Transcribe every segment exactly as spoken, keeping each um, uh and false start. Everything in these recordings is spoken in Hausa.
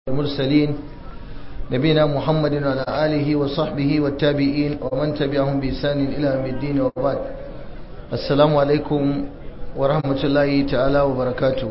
المرسلين نبينا محمد وعلى آله وصحبه والتابعين ومن تبعهم بإحسان إلى يوم الدين وبعد. السلام عليكم ورحمة الله تعالى وبركاته.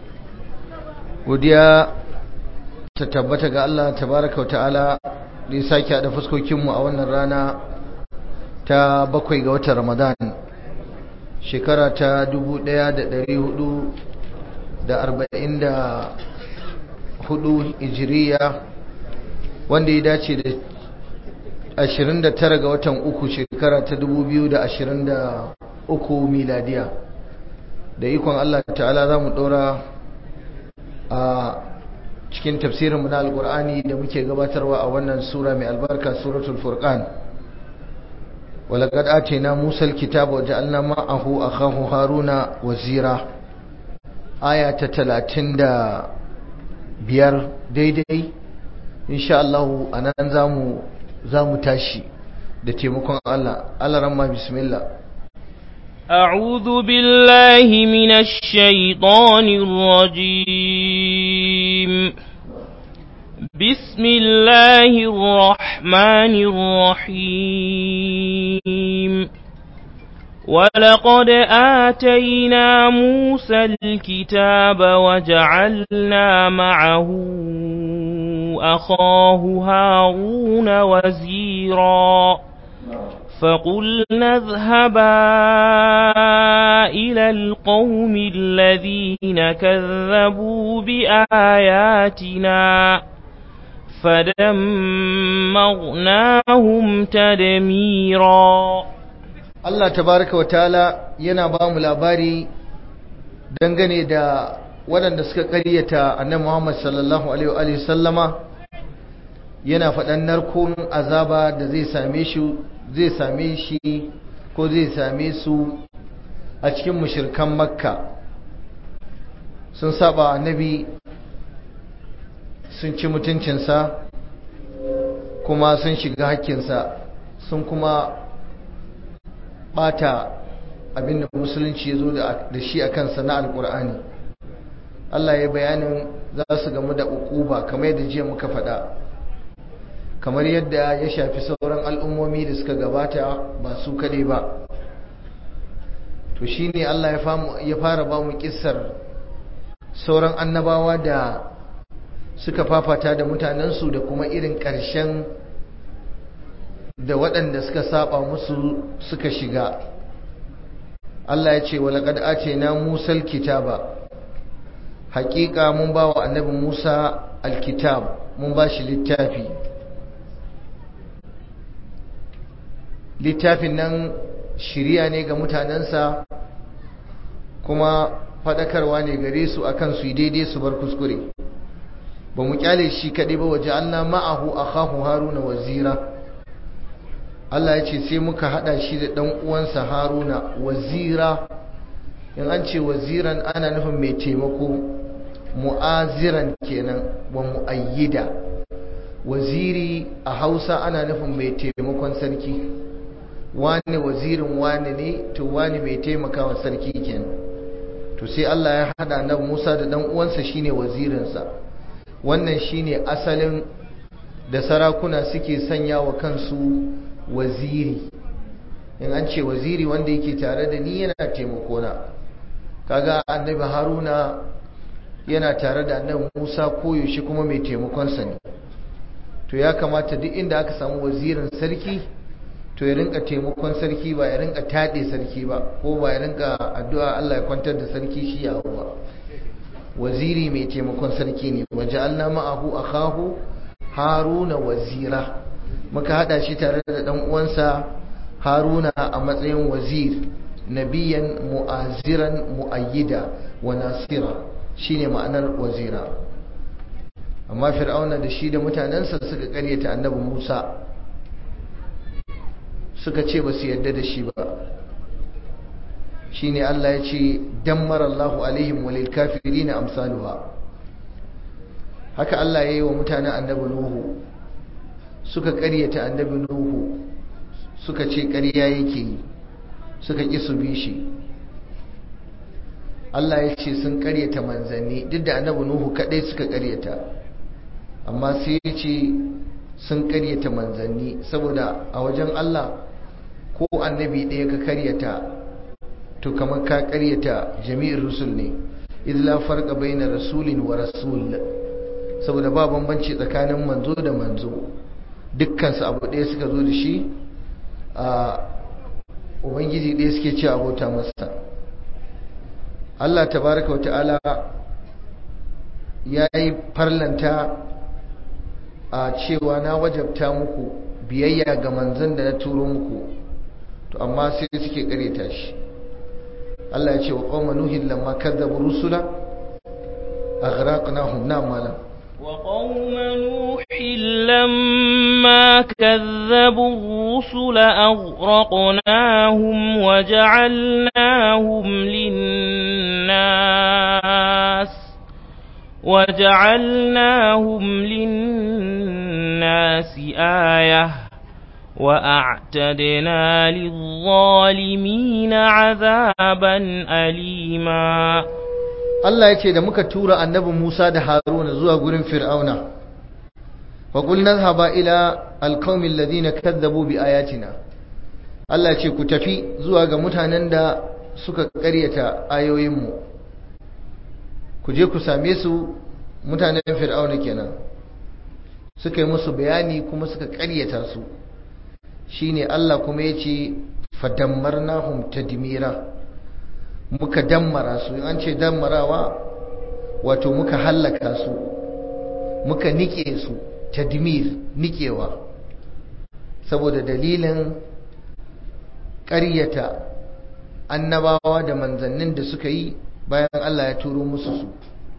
godiya ta tabbata ga Allah tabaraka wa ta'ala da ya sake haɗa fuskokinmu a wannan rana ta bakwai ga watan Ramadan shekara ta dubu ɗaya da ɗari hudu da arba'in da hudu hijiriya, wanda ya dace da ashirin da tara ga watan uku shekara ta dubu biyu da ashirin da uku miladiya. Da ikon Allah ta'ala za mu ɗora a cikin tafsirinmu na alƙur'ani da muke gabatarwa a wannan sura mai albarka, suratul furqan. walaqad atayna musa alkitaba wa ja'alna ma'ahu akhahu haruna wazira, aya ta talatin da biyar daidai. insha Allah anan zamu zamu tashi da taimakon Allah. Allah ramma bismillah. أعوذ بالله من الشيطان الرجيم. بسم الله الرحمن الرحيم. ولقد آتينا موسى الكتاب وجعلنا معه أخاه هارون وزيرا فقلنا اذهبا إلى القوم الذين كذبوا بآياتنا فدمرناهم تدميرا. Allah tabaraka wa ta'ala yana ba mu labari dangane da waɗanda suka ƙaryata annabi Muhammad sallallahu alaihi wa sallama, yana faɗan narkon azaba da zai same shi zai same shi ko zai same su a cikin mushrikan Makka. Sun saba annabi, sun ci mutuncinsa, kuma sun shiga hakkinsa, sun kuma bata abinda musulunci ya zo da shi a kansa na alkur'ani. Allah ya bayanin za su gamu da uquba kamar yadda jiya muka faɗa, kamar yadda ya shafi sauran al'ummomi da suka gabata, ba su kaɗai ba. to shine Allah ya fara ba mu kissar sauran annabawa da suka fafata da mutanensu da kuma irin ƙarshen da waɗanda suka saba musu suka shiga. Allah ya ce walaqad atayna Musa alkitaba, haƙiƙa mun ba wa annabi Musa alkitab, mun ba shi littafi. littafin nan shiriya ne ga mutanensa, kuma faɗakarwa ne gare su akan su yi daidai su bar kuskure. ba mu kyale shi kaɗai ba, waje Allah ma'ahu akhahu haruna wazira. Allah ya ce sai muka hada shi da dan uwansa Haruna wazira. in an ce waziran ana nufin mai taimako, mu'aziran kenan wa mu'ayyida. waziri a Hausa ana nufin mai taimakon sarki. wani wazirin wani ne, to wani mai taimakawa sarki kenan. to sai Allah ya hada annabi Musa da dan uwansa shine wazirinsa. wannan shine asalin da sarakuna suke sanya wa kansu waziri. in an ce waziri wanda yake tare da ni yana taimako na. kaga annabi Haruna yana tare da annabi Musa koyaushe, kuma mai taimakonsa ne. to ya kamata duk inda aka samu wazirin sarki to ya rinka taimakon sarki, ba ya rinka taɗe sarki ba, ko ba ya rinka addu'a Allah ya kwantar da sarki shi ya ba. waziri mai taimakon sarki ne. waja'alna ma'ahu akahu haruna wazira, muka hada shi tare da dan uwansa Haruna a matsayin wazir, nabiyan mu'aziran mu'ayyida wa nasira, shine ma'anar wazira. amma fir'auna da shi da mutanensa suka karyata annabi Musa, suka ce ba su yarda da shi ba. shine Allah ya ce dammara Allahu alaihim walil kafirin amsaluha. haka Allah ya yi wa mutanen annabi Nuhu, suka ƙaryata annabi Nuhu, suka ce ƙarya yake yi, suka ƙi su bi shi. Allah ya ce sun ƙaryata manzanni, duk da annabi Nuhu kaɗai suka ƙaryata. amma sai ya ce sun karyata manzanni, saboda a wajen Allah ko annabi ɗaya ka karyata to kamar ka karyata jami'in rusul ne, idla farqa baina rasulin wa rasul, saboda ba bambanci tsakanin manzo da manzo, dukkan su abu ɗaya suka zo da shi, a ubangiji ɗaya suke ce abota masa. Allah tabaraka wata'ala ya yi farlanta a cewa na wajabta muku biyayya ga manzon da na turo muku, to amma sai suke kareta shi. Allah ya ce wa qauma nuhin lamma kadzabu rusula aghraqnahum. na malam wa qauma nuhin lamma kadzabu rusula aghraqnahum wa ja'alnahum lin-nas وجعلناهم للناس آية وأعتدنا للظالمين عذابا أليما. Allah ya ce da muka tura annabi Musa da Haruna zuwa gurin Fir'auna, wa qulna dhhaba ila alqaumi alladhina kadzabu bi ayatina. Allah ya ce ku tafi zuwa ga mutanen da suka ƙaryata ayoyinmu, ku je ku same su, mutanen Fir'auna kenan, suka yi musu bayani kuma suka ƙaryata su. Shine Allah kuma ya ce fadammarnahum tadmira, muka dammara su. an ce dammarawa wato muka hallaka su, muka nike su, tadmir nikewa, saboda dalilin ƙaryata annabawa da manzannin da suka yi bayan Allah ya turo musu su.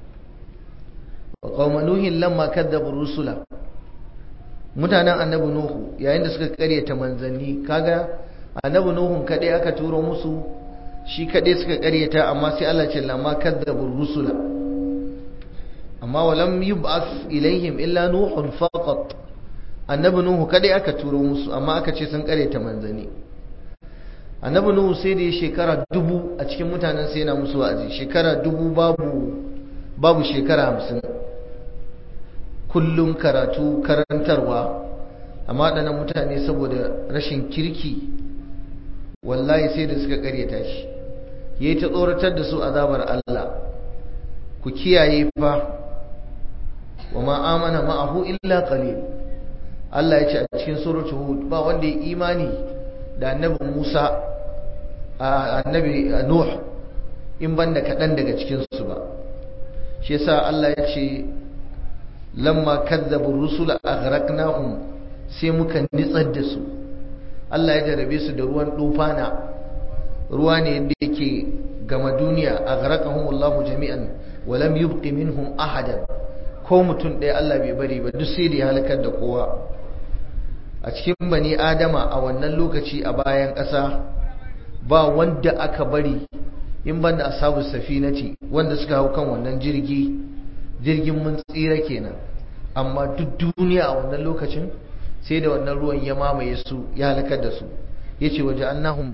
wa qauma nuhin lamma kadzabu rusula, mutanen annabi nuhu yayin da suka ƙaryata manzanni. kaga annabi nuhun kadai aka turo musu, shi kadai suka ƙaryata, amma sai Allah ce lamma kadzabu rusula. amma walam yub'ath ilaihim illa nuhun faqat, annabi nuhu kadai aka turo musu, amma aka ce sun ƙaryata manzanni. annabi nuhu sai da shekara dubu a cikin mutanen sai yana musu wa'azi, shekara dubu babu babu shekara hamsin, kullum karatu karantarwa. amma waɗannan mutane saboda rashin kirki wallahi sai da suka ƙaryata shi, yayi ta tsoratar da su azabar Allah. ku kiyaye fa, wa ma amana ma'ahu illa qalil. Allah ya ce a cikin suratul hud ba wanda ya imani da annabi Musa, annabi Nuh, in banda kaɗan daga cikin su ba. shi yasa Allah ya ce lamma kadzabu rusula aghraqnahum, sai muka nitsar da su. Allah ya jarabe su da ruwan dufana, ruwa ne yadda yake gama duniya. aghraqahum Allahu jami'an wa lam yubqi minhum ahadan, ko mutum ɗaya Allah bai bari ba, duk sai da ya halakar da kowa. a cikin bani adama a wannan lokaci a bayan ƙasa ba wanda aka bari in banda ashabu safinati, wanda suka hau kan wannan jirgi, jirgin mun tsira kenan. amma duk duniya a wannan lokacin sai da wannan ruwan ya mamaye su, ya halakar da su. yace waja'alnahum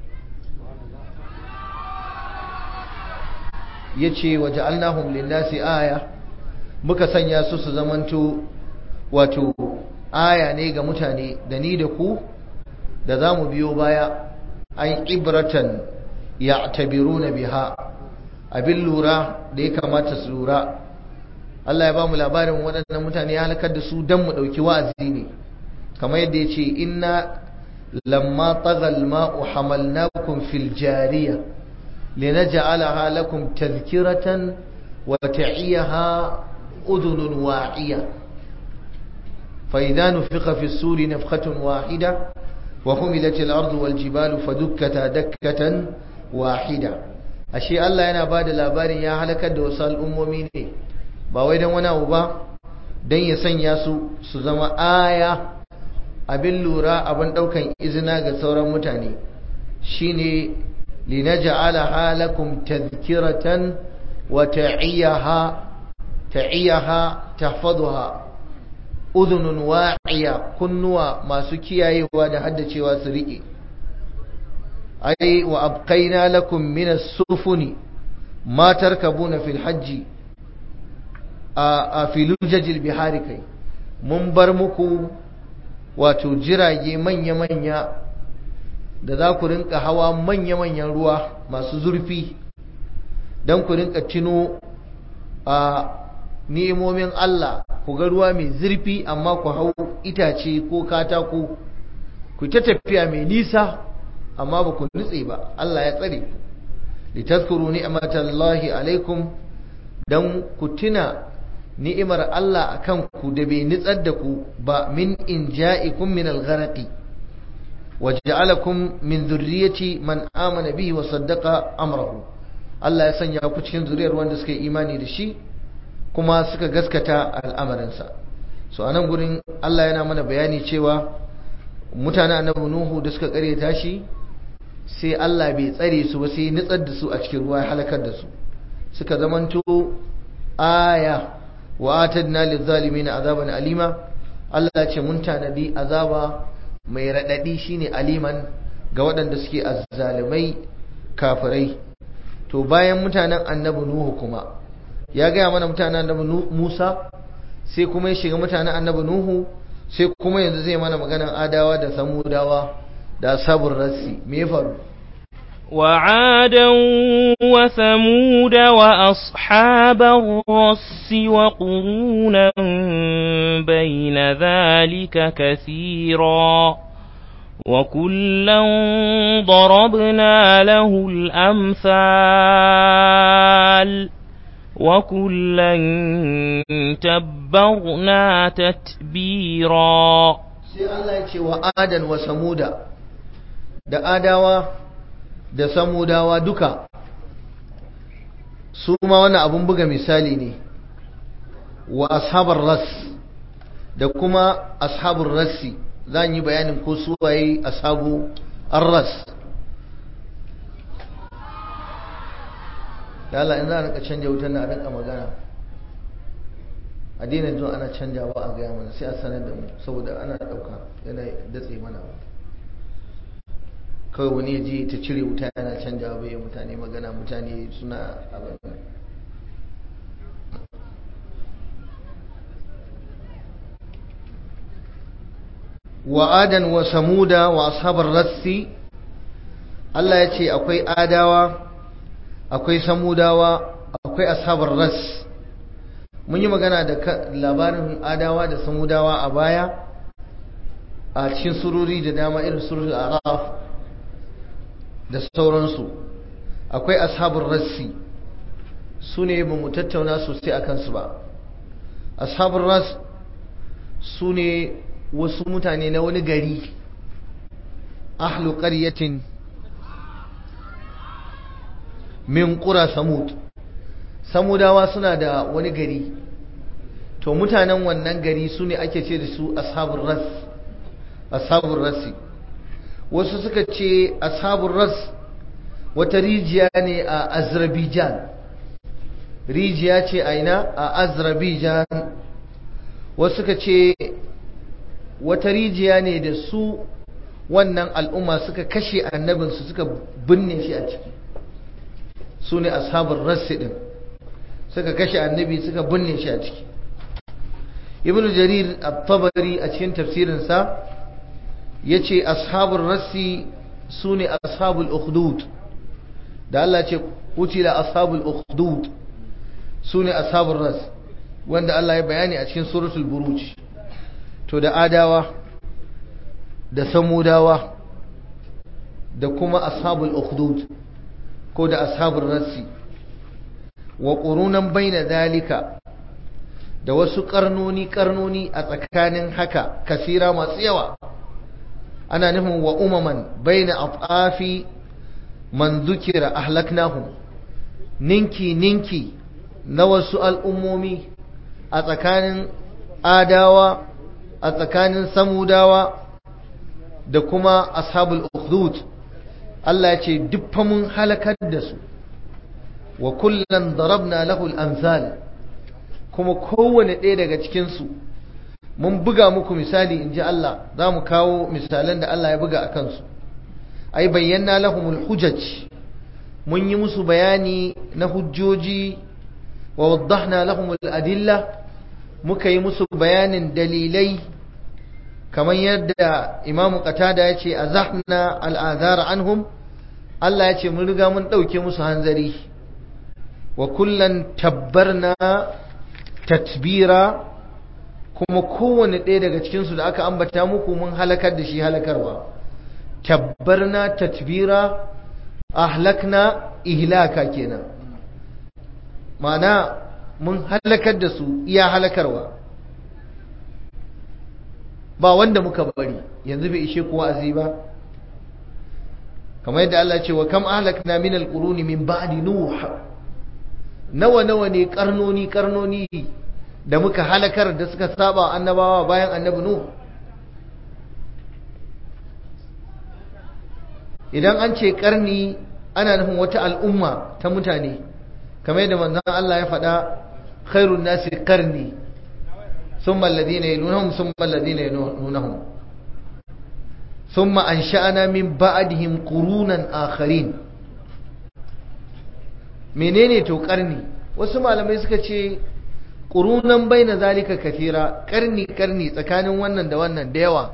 yace waja'alnahum lin-nasi aya, muka sanya su su zamanto wato aya ne ga mutane, da ni da ku da zamu biyo baya. ay ibratan ya'tabiruna biha, abin lura da ya kamata su lura. Allah ya ba mu labarin waɗannan mutane ya halakar da su dan mu ɗauki wa'azi ne, kamar yadda ya ce inna lamma tagal ma'u hamalnakum fil jariya linaj'alaha lakum tadhkiratan wa ta'iyaha udhunun wa'iya fa idha nufiqa fi as-suri nafkhatun wahida wa humilat al-ardu wal jibalu fadukkata dakkatan wahida. ashe Allah yana bada labarin ya halakar da wasu al'ummomi ne ba wai dan wani abu ba, dan ya sanya su su zama aya, abin lura, abin daukan izina ga sauran mutane. shine linaj'alaha lakum tadhkiratan wa ta'iyaha ta'iyaha tahfazuha udhunun wa'iya, kunnuwa masu kiyayewa da haddacewa su rike. ai wa abqaina lakum min as-sufuni ma tarkabuna fil hajji a filujajil bihari kai. mun bar muku wato jirage manya-manya da za ku rinka hawa manya-manyan ruwa masu zurfi don ku rinka tuno a ni'imomin Allah, ku ga ruwa mai zurfi amma ku hau itace ko katako, ku ta tafiya mai nisa amma ba ku nutse ba. Allah ya tsare ku litazkuru ni'matallahi alaikum, dan ku tuna ni'imar Allah akan ku da bai nutsar da ku ba, min inja'ikum min al-gharaqi waja'alakum min dhurriyyati man amana bihi wa saddaqa amrahu. Allah ya sanya ku cikin zuriyar wanda suka yi imani da shi kuma suka gaskata al'amarinsa. So anan gurin Allah yana mana bayani cewa mutanen annabi Nuhu da suka karyata shi, sai Allah bai tsare su ba, sai nutsar da su a cikin ruwa, ya halakar da su, suka zamanto aya wa atadna lizzalimina azaban alima. Allah ya ce mun tanadi azaba mai radadi shine aliman ga waɗanda suke azzalimai kafirai. To bayan mutanen annabi Nuhu kuma ya gaya mana mutanen annabi Musa, sai kuma ya shiga mutanen annabi Nuhu, sai kuma yanzu zai mana maganan adawa da samudawa da ashabur rassi. Me ya faru? وعادا وثمود وأصحاب الرس وقرونا بين ذلك كثيرا وكلا ضربنا له الأمثال وكلا تبرنا تتبيرا. sai Allah ya ce wa adan wa samuda, da adawa da samudawa duka su ma wannan abun buga misali ne, wa ashabar ras da kuma ashabur rassi. zan yi bayanin ko su waye ashabu ar-ras. da Allah in za a rinka canja wutar na a rinka magana, a daina zuwa ana canjawa a gaya mana, sai a sanar da mu, saboda ana ɗauka yana datse mana. kawai wani ya je ta cire wuta yana canjawa bai yi mutane magana, mutane suna abin. wa adan wa samuda wa ashabar rassi, Allah ya ce akwai adawa, akwai samudawa, akwai ashabar ras. mun yi magana da labarin adawa da samudawa a baya a cikin surori da dama, irin surori araf da sauransu. akwai ashabur rassi, su ne ba mu tattauna sosai a kansu ba. ashabur ras su ne wasu mutane na wani gari, ahlu qaryatin min qura samud. samudawa suna da wani gari, to mutanen wannan gari su ne ake ce da su ashabur ras, ashabur rasi. wasu suka ce ashabur ras wata rijiya ne a Azerbaijan, rijiya ce a ina a Azerbaijan. wasu suka ce wata rijiya ne da su wannan al'umma suka kashe annabinsu suka binne shi a ciki, su ne ashabur rasi din, suka kashe annabi suka binne shi a ciki. ibn jarir at-tabari a cikin tafsirinsa yace ashabur rasi sune ashabul ukhdud, da Allah ce qutila ashabul ukhdud, sune ashabur ras, wanda Allah ya bayani a cikin suratul buruj. to da adawa da samudawa da kuma ashabul ukhdud ko da ashabur rasi, wa ƙurunan baina dalika, da wasu ƙarnoni ƙarnoni a tsakanin haka, kasira masu yawa. ana nufin wa umaman baina afafi man zukira ahlaknahum, ninki ninki na wasu al'ummomi a tsakanin adawa, a tsakanin samudawa da kuma ashabul ukhdud. Allah ya ce duffa mun halakar da su. wa kullan darabna lahu al-amsal, kuma kowane ɗaya daga cikin su mun buga muku misali, inji Allah. zamu kawo misalan da Allah ya buga akan su. ai bayyana lahumul hujaj, mun yi musu bayani na hujjoji. wa waddahna lahumul adilla, muka yi musu bayanin dalilai kamar yadda Imam Qatada ya ce azahna al'azar anhum, Allah ya ce mun riga mun ɗauke musu hanzari, wa kullan tabbarna tatbira, kuma kowane ɗaya daga cikinsu da aka ambata muku mun halakar da shi halakarwa. Tabbarna tatbira, ahlakna ihlaka kenan, ma'ana mun halakar da su iya halakarwa, ba wanda muka bari. Yanzu bai ishe kuwa azi ba, kamar yadda Allah ce wa kam ahlakna min alquruni min ba'di nuh, nawa nawa ne karnoni karnoni da muka halakar da suka saba annabawa bayan annabi nuh. Idan an ce karni ana nufin wata al'umma ta mutane, kamar yadda manzon Allah ya faɗa khairun nasi qarni thumma alladhina yalunhum thumma alladhina yalunhum thumma ansha'na min ba'dihim qurunan akharin. menene to karni? Wasu malamai suka ce qurunan baina zalika kathira, karni karni tsakanin wannan da wannan da yawa.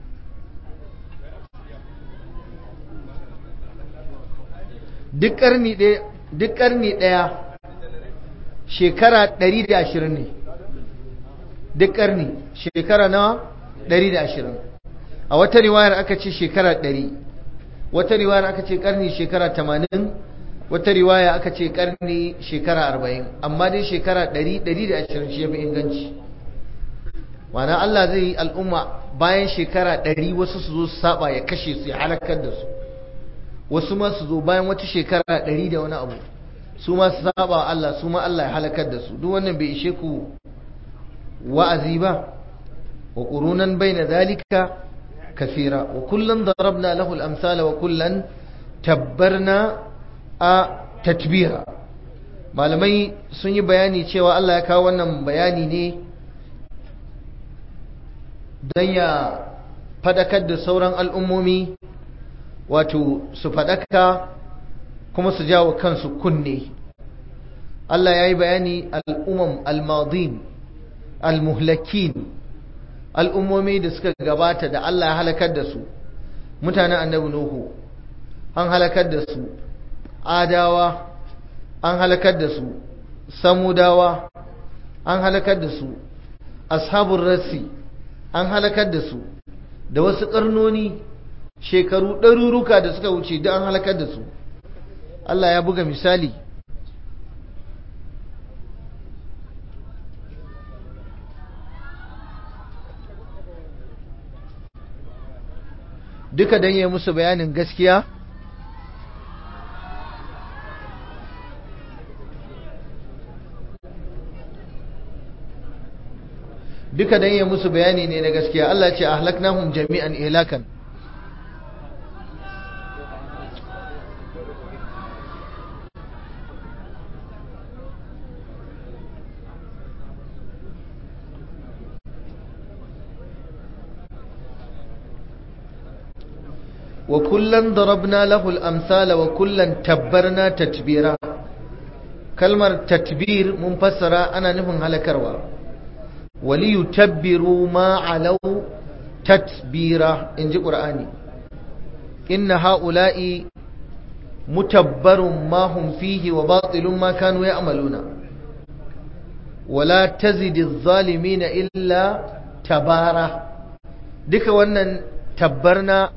duk karni ɗaya duk karni ɗaya shekara ɗari da ashirin ne. duk karni shekara nawa? ɗari da ashirin. A wata riwayar aka ce shekara ɗari, wata riwayar aka ce karni shekara tamanin, wata riwaya aka ce karni shekara arba'in, amma dai shekara ɗari ɗari da ashirin shi ya fi inganci. Ma'ana Allah zai yi al'umma bayan shekara ɗari wasu su zo su saba ya kashe su ya halakar da su, wasu ma su zo bayan wata shekara ɗari da wani abu su ma su saba Allah, su ma Allah ya halakar da su. Duk wannan bai ishe ku wa'azi ba? wa qurunan baina zalika kathira wa kullan darabna lahu al-amsala wa kullan tabbarna a tatbira. Malamai sun yi bayani cewa Allah ya kawo wannan bayani ne don ya fadakar da sauran al'ummomi, wato su fadaka kuma su jawo kansu kunne. Allah ya yi bayani al'umam al-madin al-muhlakin, al'ummomi da suka gabata da Allah ya halakar da su. Mutanen annabi Nuhu an halakar da su, Adawa an halakar da su, Samudawa an halakar da su, ashabul rassi an halakar da su, da wasu karnoni shekaru ɗaruruka da suka wuce duk an halakar da su. Allah ya buga misali duka don yi musu bayanin gaskiya duka don yi musu bayani ne na gaskiya. Allah ce ahlaknahum jami'an ihlakan. wa kullan darabna lahu al-amsala wa kullan tabbarna tatbira. kalmar tatbir mun fassara ana nufin halakarwa. waliyutabbiru ma alaw tatbira, inji qur'ani. inna haula'i mutabbarun ma hum fihi wa batilun ma kanu ya'maluna wala tazidi adh-dhalimina illa tabara. duka wannan tabbarna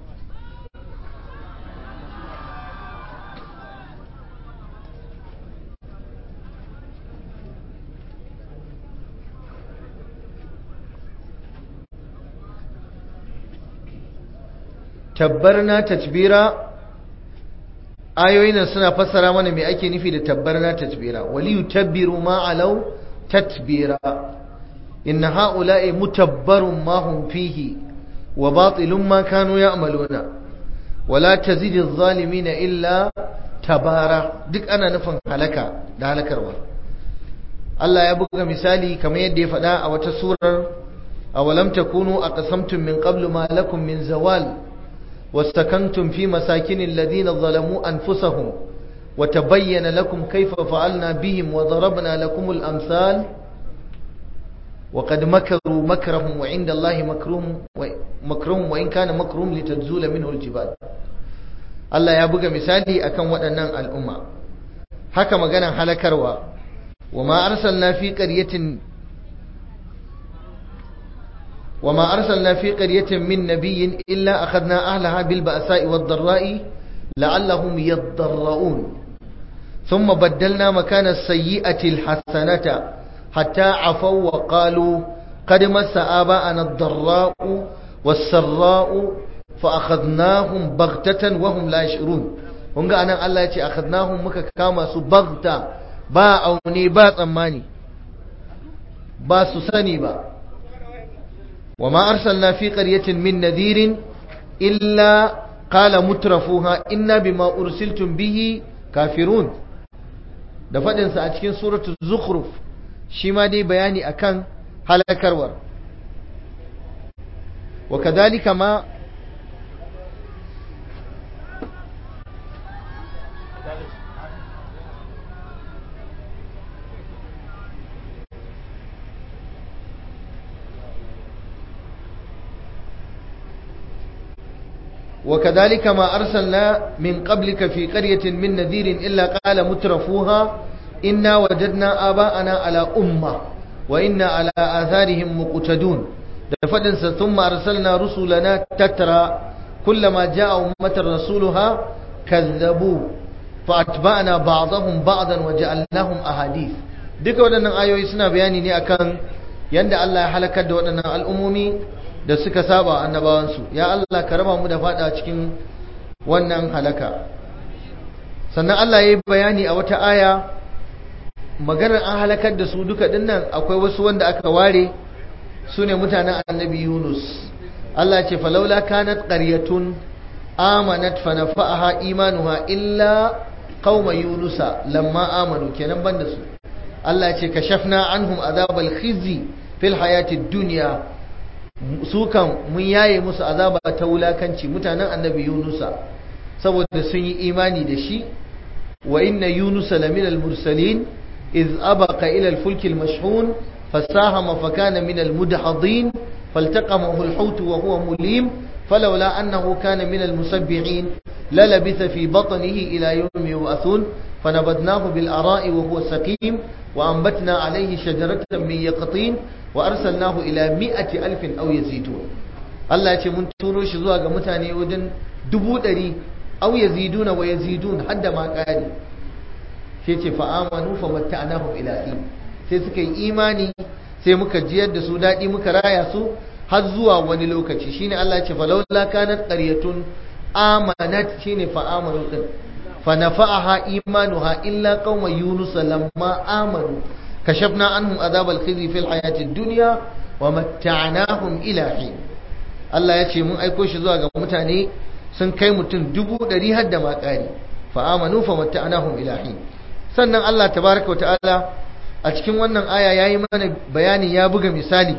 tabbarna tatbira, ayoyin nan suna fassara mana me ake nufi da tabbarna tatbira. waliyu tabbiru ma alau tatbira. inna haula'i mutabbarun ma hum fihi wa batilun ma kanu ya'maluna wala tazidu adh-dhalimina illa tabara. duk ana nufin halaka da halakarwa. Allah ya buga misali kamar yadda ya faɗa a wata surar, awalam takunu aqsamtum min qablu ma lakum min zawal واستكنتم في مساكن الذين ظلموا أنفسهم وتبين لكم كيف فعلنا بهم وضربنا لكم الأمثال wa qad makaru makrahum wa inda Allahi makruhum wa makruhum wa in kana makruhum litazula minhu aljibal. Allah ya buga misali akan waɗannan al'umma. Haka maganan halakarwa, wa ma arsalna fi qaryatin wa ma arsalna fi qaryatin min nabiyyin illa akhadna ahlaha bil ba'sa'i wad dharra'i la'allahum yadarra'un thumma baddalna makana as-sayyi'ati al-hasanata hatta 'afaw wa qalu qad massa aba'ana ad-dharra'u was-sarra'u fa akhadnahum baghtatan wa hum la yash'urun. kunga anan Allah ya ce akhadnahum muka kama su baghta, ba aune ba tsammani, ba su sani ba. wa ma arsalna fi qaryatin min nadhirin illa qala mutrafuha inna bima ursiltum bihi kafirun. da fadin sa a cikin suratul zukhruf shi ma dai bayani akan halakarwar. wa kadhalika ma وكذلك ما أرسلنا من قبلك في قرية من نذير إلا قال مترفوها إنا وجدنا آباءنا على أمة وإنا على آثارهم مقتدون. فدنس ثم أرسلنا رسلنا تترى كلما جاء أمة رسولها كذبوا فأتبعنا بعضهم بعضا وجعلناهم أحاديث. duka waɗannan ayoyi suna bayani ne akan yanda Allah ya halakar da waɗannan al'ummomi da suka saba annabawansu. Ya Allah ka raba mu da fada cikin wannan halaka. Sannan Allah ya yi bayani a wata aya maganar an halakar da su duka dinnan akwai wasu wanda aka ware, su ne mutanen annabi Yunus. Allah ce falaula kanat qaryatun amanat fa nafa'aha imanuha illa qauma yunusa lamma amanu, kenan banda su. Allah ce kashafna anhum azabal khizi fil hayatid dunya, su kan mun yaye musu azaba ta wulakanci mutanen annabi Yunusa saboda sun yi imani da shi. wa inna yunusa laminal mursalin iz abaqa ila al-fulk al-mashhun fasahama fakana min al-mudhadin faltaqamahu al-hut wa huwa mulim falawla annahu kana min al-musabbihin lalabitha fi batnihi ila yawmi yub'athun fanabadnahu bil ara'i wa huwa saqim wa anbatna alayhi shajaratan min yaqtin wa arsalnahu ila mi'ati alfin aw yazidun. Allah ya ce mun turo shi zuwa ga mutane wajen dubu ɗari aw yaziduna wa yazidun hadda ma ƙari. sai ce fa amanu fa matta'nahum ila hin, sai suka yi imani sai muka jiyar da su daɗi muka raya su har zuwa wani lokaci. shine Allah ya ce falawla kanat qaryatun amanat, shine fa amanu din fa nafa'aha imanuha illa qauma yunus lamma amanu كشفنا عنهم عذاب الخزي في الحياة الدنيا ومتعناهم إلى حين. Allah ya ce mun aiko shi zuwa ga mutane sun kai mutum dubu ɗari har da ma ƙari fa amanu fa matta'nahum ila hin. Sannan Allah tabaraka wa ta'ala a cikin wannan aya yayi mana bayani, ya buga misali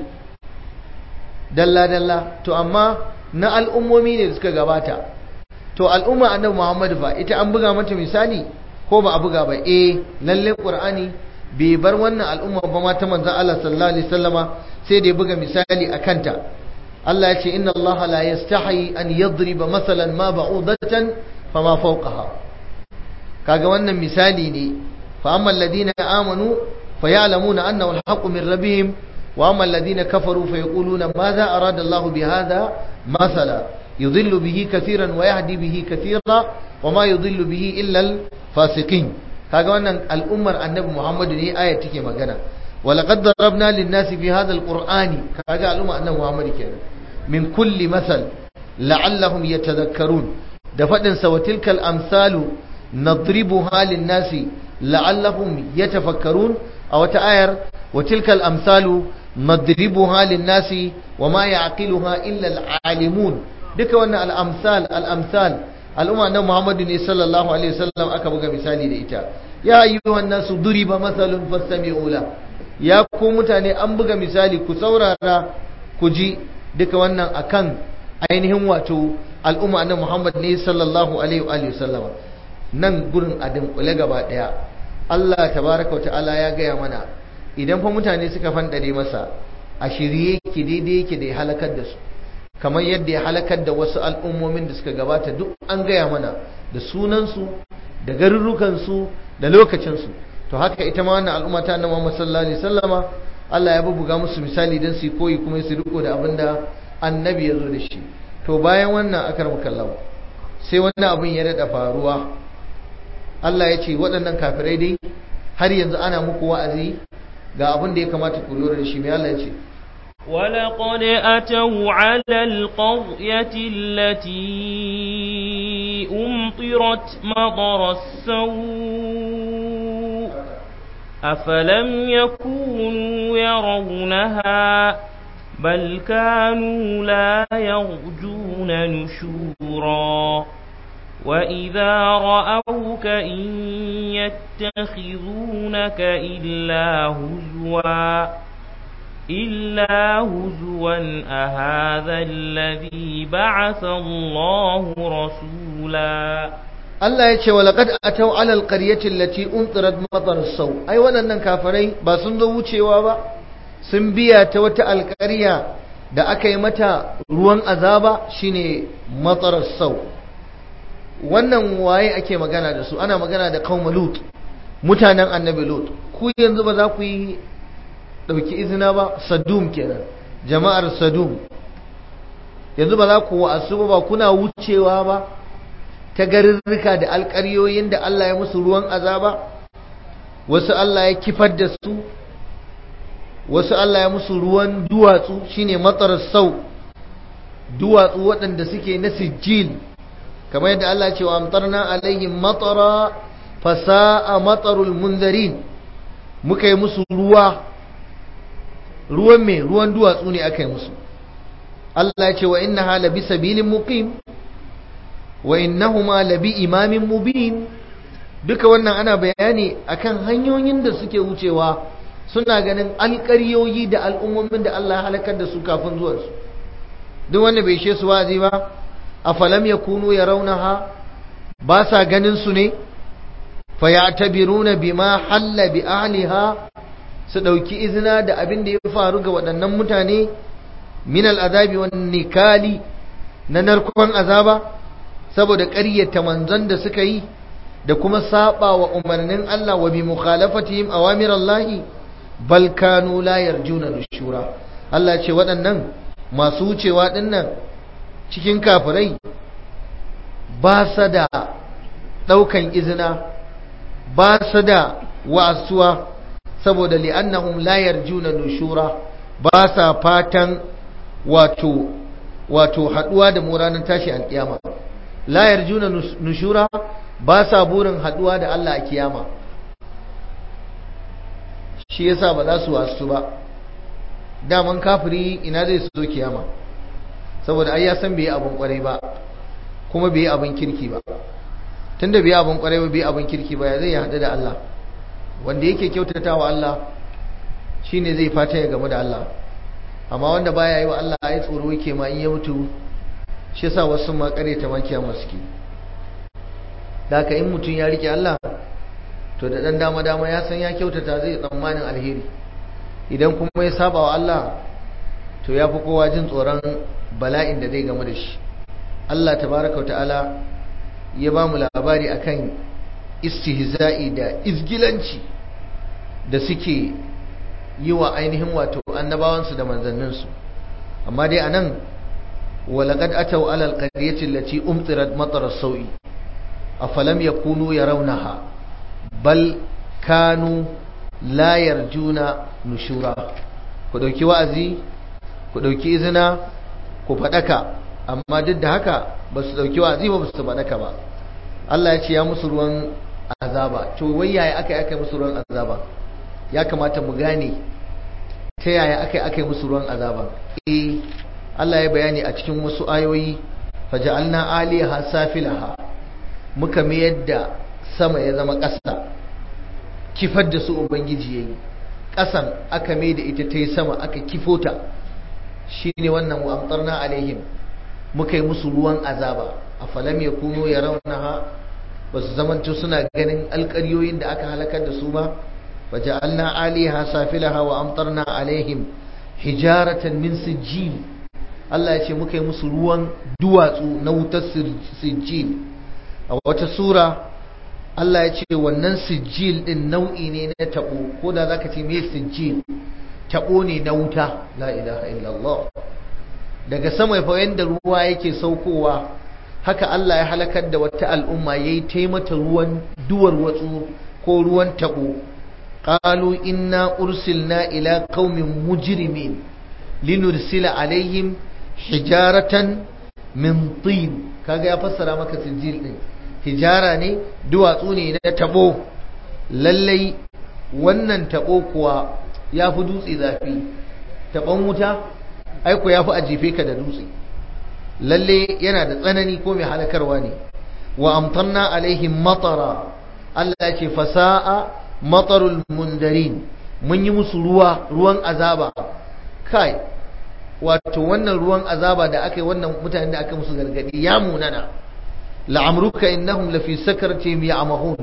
dalla dalla, to amma na al'ummomi ne da suka gabata. to al'umma annabi Muhammad fa ita an buga mata misali ko ba a buga ba? eh lalle Qur'ani bai bar wannan al'umma ba ma ta manzon Allah sallallahu alaihi wasallama sai da ya buga misali akan ta. Allah ya ce inna Allah la yastahi an yadriba masalan ma ba'udatan fama fawqaha. kaga wannan misali ne. fa amma alladhina amanu fayalamuna annahu alhaqqu min rabbihim wa amma alladhina kafaru fayaquluna madha arada Allah bihadha masala yudhillu bihi katiran wa yahdi bihi katira wa ma yudhillu bihi illa al-fasiqin. kaga wannan al'ummar annabi Muhammadu ne ayat take magana. walaqad darabna lin-nasi fi hadha al-qur'ani, kaga al'ummar annabi Muhammadu kenan, min kulli masal la'allahum yatadhakkarun. da fadin sa wa tilkal amsalu nadribuha lin-nasi la'allahum yatafakkarun. a wata ayar wa tilkal amsalu nadribuha lin-nasi wa ma ya'qiluha illa al-alimun. duka wannan al-amsal al-amsal al'umma na Muhammadu ne sallallahu alaihi wasallam aka buga misali da ita. ya ayyuhan nasu duriba masalun fastami'u la, ya ku mutane an buga misali ku saurara ku ji. duka wannan akan ainihin wato al'umma na Muhammad ne sallallahu alaihi wasallam. nan gurin adin kule gaba daya Allah tabaraka wa ta'ala ya gaya mana idan fa mutane suka fandare masa a shirye yake daidai yake da ya halakar da su kamar yadda ya halakar da wasu al'ummomin da suka gabata duk an gaya mana da sunansu da garurukansu da lokacinsu. to haka ita ma wannan al'umma ta annabi Muhammad sallallahu alaihi wasallama Allah ya bubuga musu misali dan su koyi kuma su riko da abinda annabi ya zo da shi. to bayan wannan akramaka Allah sai wannan abin ya dada faruwa. Allah ya ce waɗannan kafirai dai har yanzu ana muku wa'azi ga abin da ya kamata ku lura da shi. mai Allah ya ce ولقد أتوا على القرية التي أمطرت مطر السوء أفلم يكونوا يرونها بل كانوا لا يرجون نشورا وإذا رأوك إن يتخذونك إلا هزوا إلا هزوا أهذا الذي بعث الله رسولا. Allah ya ce walaqad atau ala alqaryati allati umtirat matar as-saw. ai wannan kafirai ba sun zo wucewa ba, sun biya ta wata alƙarya da aka yi mata ruwan azaba shine matar as-saw. wannan waye ake magana da su? ana magana da qaum lut, mutanen annabi lut. ku yanzu ba za ku yi dauki izina ba? Sadum kenan, jama'ar Sadum. yanzu ba za ku wa'asu ba, kuna wucewa ba ta garirrika da alƙaryoyin da Allah ya musu ruwan azaba? wasu Allah ya kifar da su, wasu Allah ya musu ruwan duwatsu shine matar sau, duwatsu waɗanda suke na sijil, kamar yadda Allah ya ce wa amtarna alaihim matara fasa'a matarul munzarin. muka yi musu ruwa ruwan me ruwan duwatsu ne aka yi musu. Allah ya ce wa innaha labi sabilin muqim wa innahuma labi imamin mubin. duka wannan ana bayani akan hanyoyin da suke wucewa, suna ganin alƙaryoyi da al'ummomin da Allah ya halakar da su kafin zuwansu. duk wanda bai she su wazi ba, afalam yakunu yarawnaha, ba sa ganin su ne? fa ya'tabiruna bima halla bi ahliha, su ɗauki izina da abin da ya faru ga waɗannan mutane min al'azabi wan nikali, na narkon azaba saboda ƙaryata manzon da suka yi da kuma saba wa umarnin Allah wa bi mukhalafatihim awamir Allah, bal kanu la yarjuna nushura. Allah ce waɗannan masu wucewa dinnan cikin kafirai ba sa da ɗaukan izina, ba sa da wa'asuwa, saboda li'annahum la yarjuna nushura, ba sa fatan wato wato haduwa da mu ranar tashi alkiyama. la yarjuna nushura, ba sa burin haduwa da Allah a kiyama. shi yasa ba za su wasu ba. daman kafiri ina zai so kiyama? saboda ai ya san bai abun kwarai ba, kuma bai abun kirki ba. tunda bai abun kwarai ba, bai abun kirki ba, ya zai hadu da Allah? wanda yake kyautata wa Allah shine zai fata ya gamu da Allah, amma wanda baya yi wa Allah ai tsoro yake ma in ya mutu. shi yasa wasu ma kare ta makiya suke. da haka in mutum ya rike Allah to da dan dama dama ya san ya kyautata, zai tsammanin alheri. idan kuma ya saba wa Allah to ya fi kowa jin tsoron bala'in da zai gamu da shi. Allah tabaraka wa ta'ala ya ba mu labari akan istihza'i da izgilanci da suke yi wa ainihin wato annabawansu da manzanninsu. amma dai anan walaqad ataw ala alqaryati allati umtirat matar as-sawi afalam yakunu yarawnaha bal kanu la yarjuna nushura. ku dauki wa'azi, ku dauki izina, ku fadaka, amma duk da haka ba su dauki wa'azi ba, ba su fadaka ba. Allah ya ce ya musu ruwan azaba. to wai yaya aka yi aka yi musu ruwan azaba? ya kamata mu gane ta yaya aka yi aka yi musu ruwan azaba. eh Allah ya bayani a cikin wasu ayoyi, faja'alna aliha safilaha, muka mayar da sama ya zama ƙasa, kifar da su ubangiji yayi. ƙasan aka mai da ita ta yi sama, aka kifota. shine wannan wa amtarna alaihim, muka yi musu ruwan azaba. afalam yakunu yarawnaha, basu zamanto suna ganin alƙaryoyin da aka halakar da su ba. faja'alna aliha safilaha wa amtarna alaihim hijaratan min sijil, Allah ya ce muka yi musu ruwan duwatsu na wutar sijil. A wata sura Allah ya ce wannan sijil din nau'i ne na tabo, ko da zaka ce me sijil, tabo ne na wuta. La ilaha illallah. Daga sama fa yanda ruwa yake saukowa, haka Allah ya halakar da wata al'umma yayi taimata ruwan duwar watsu ko ruwan tabo. qalu inna ursilna ila qaumin mujrimin linursila alaihim hijaratan min tin. kaga ya fassara maka sijil din hijara ne, duwatsu ne na tabo. lallai wannan tabo kuwa ya fi dutse zafi. Taɓon wuta aiko ya fi a jefe ka da dutse. Lalle yana da tsanani ko mai halakarwa ne. Wa amtarna alaihim matara, Allah ya ce fasa'a matarul mundarin, mun yi musu ruwa ruwan azaba. Kai, wato wannan ruwan azaba da aka yi wannan mutanen da aka musu gargadi ya munana. la'amruka innahum lafi sakaratihim ya'mahun,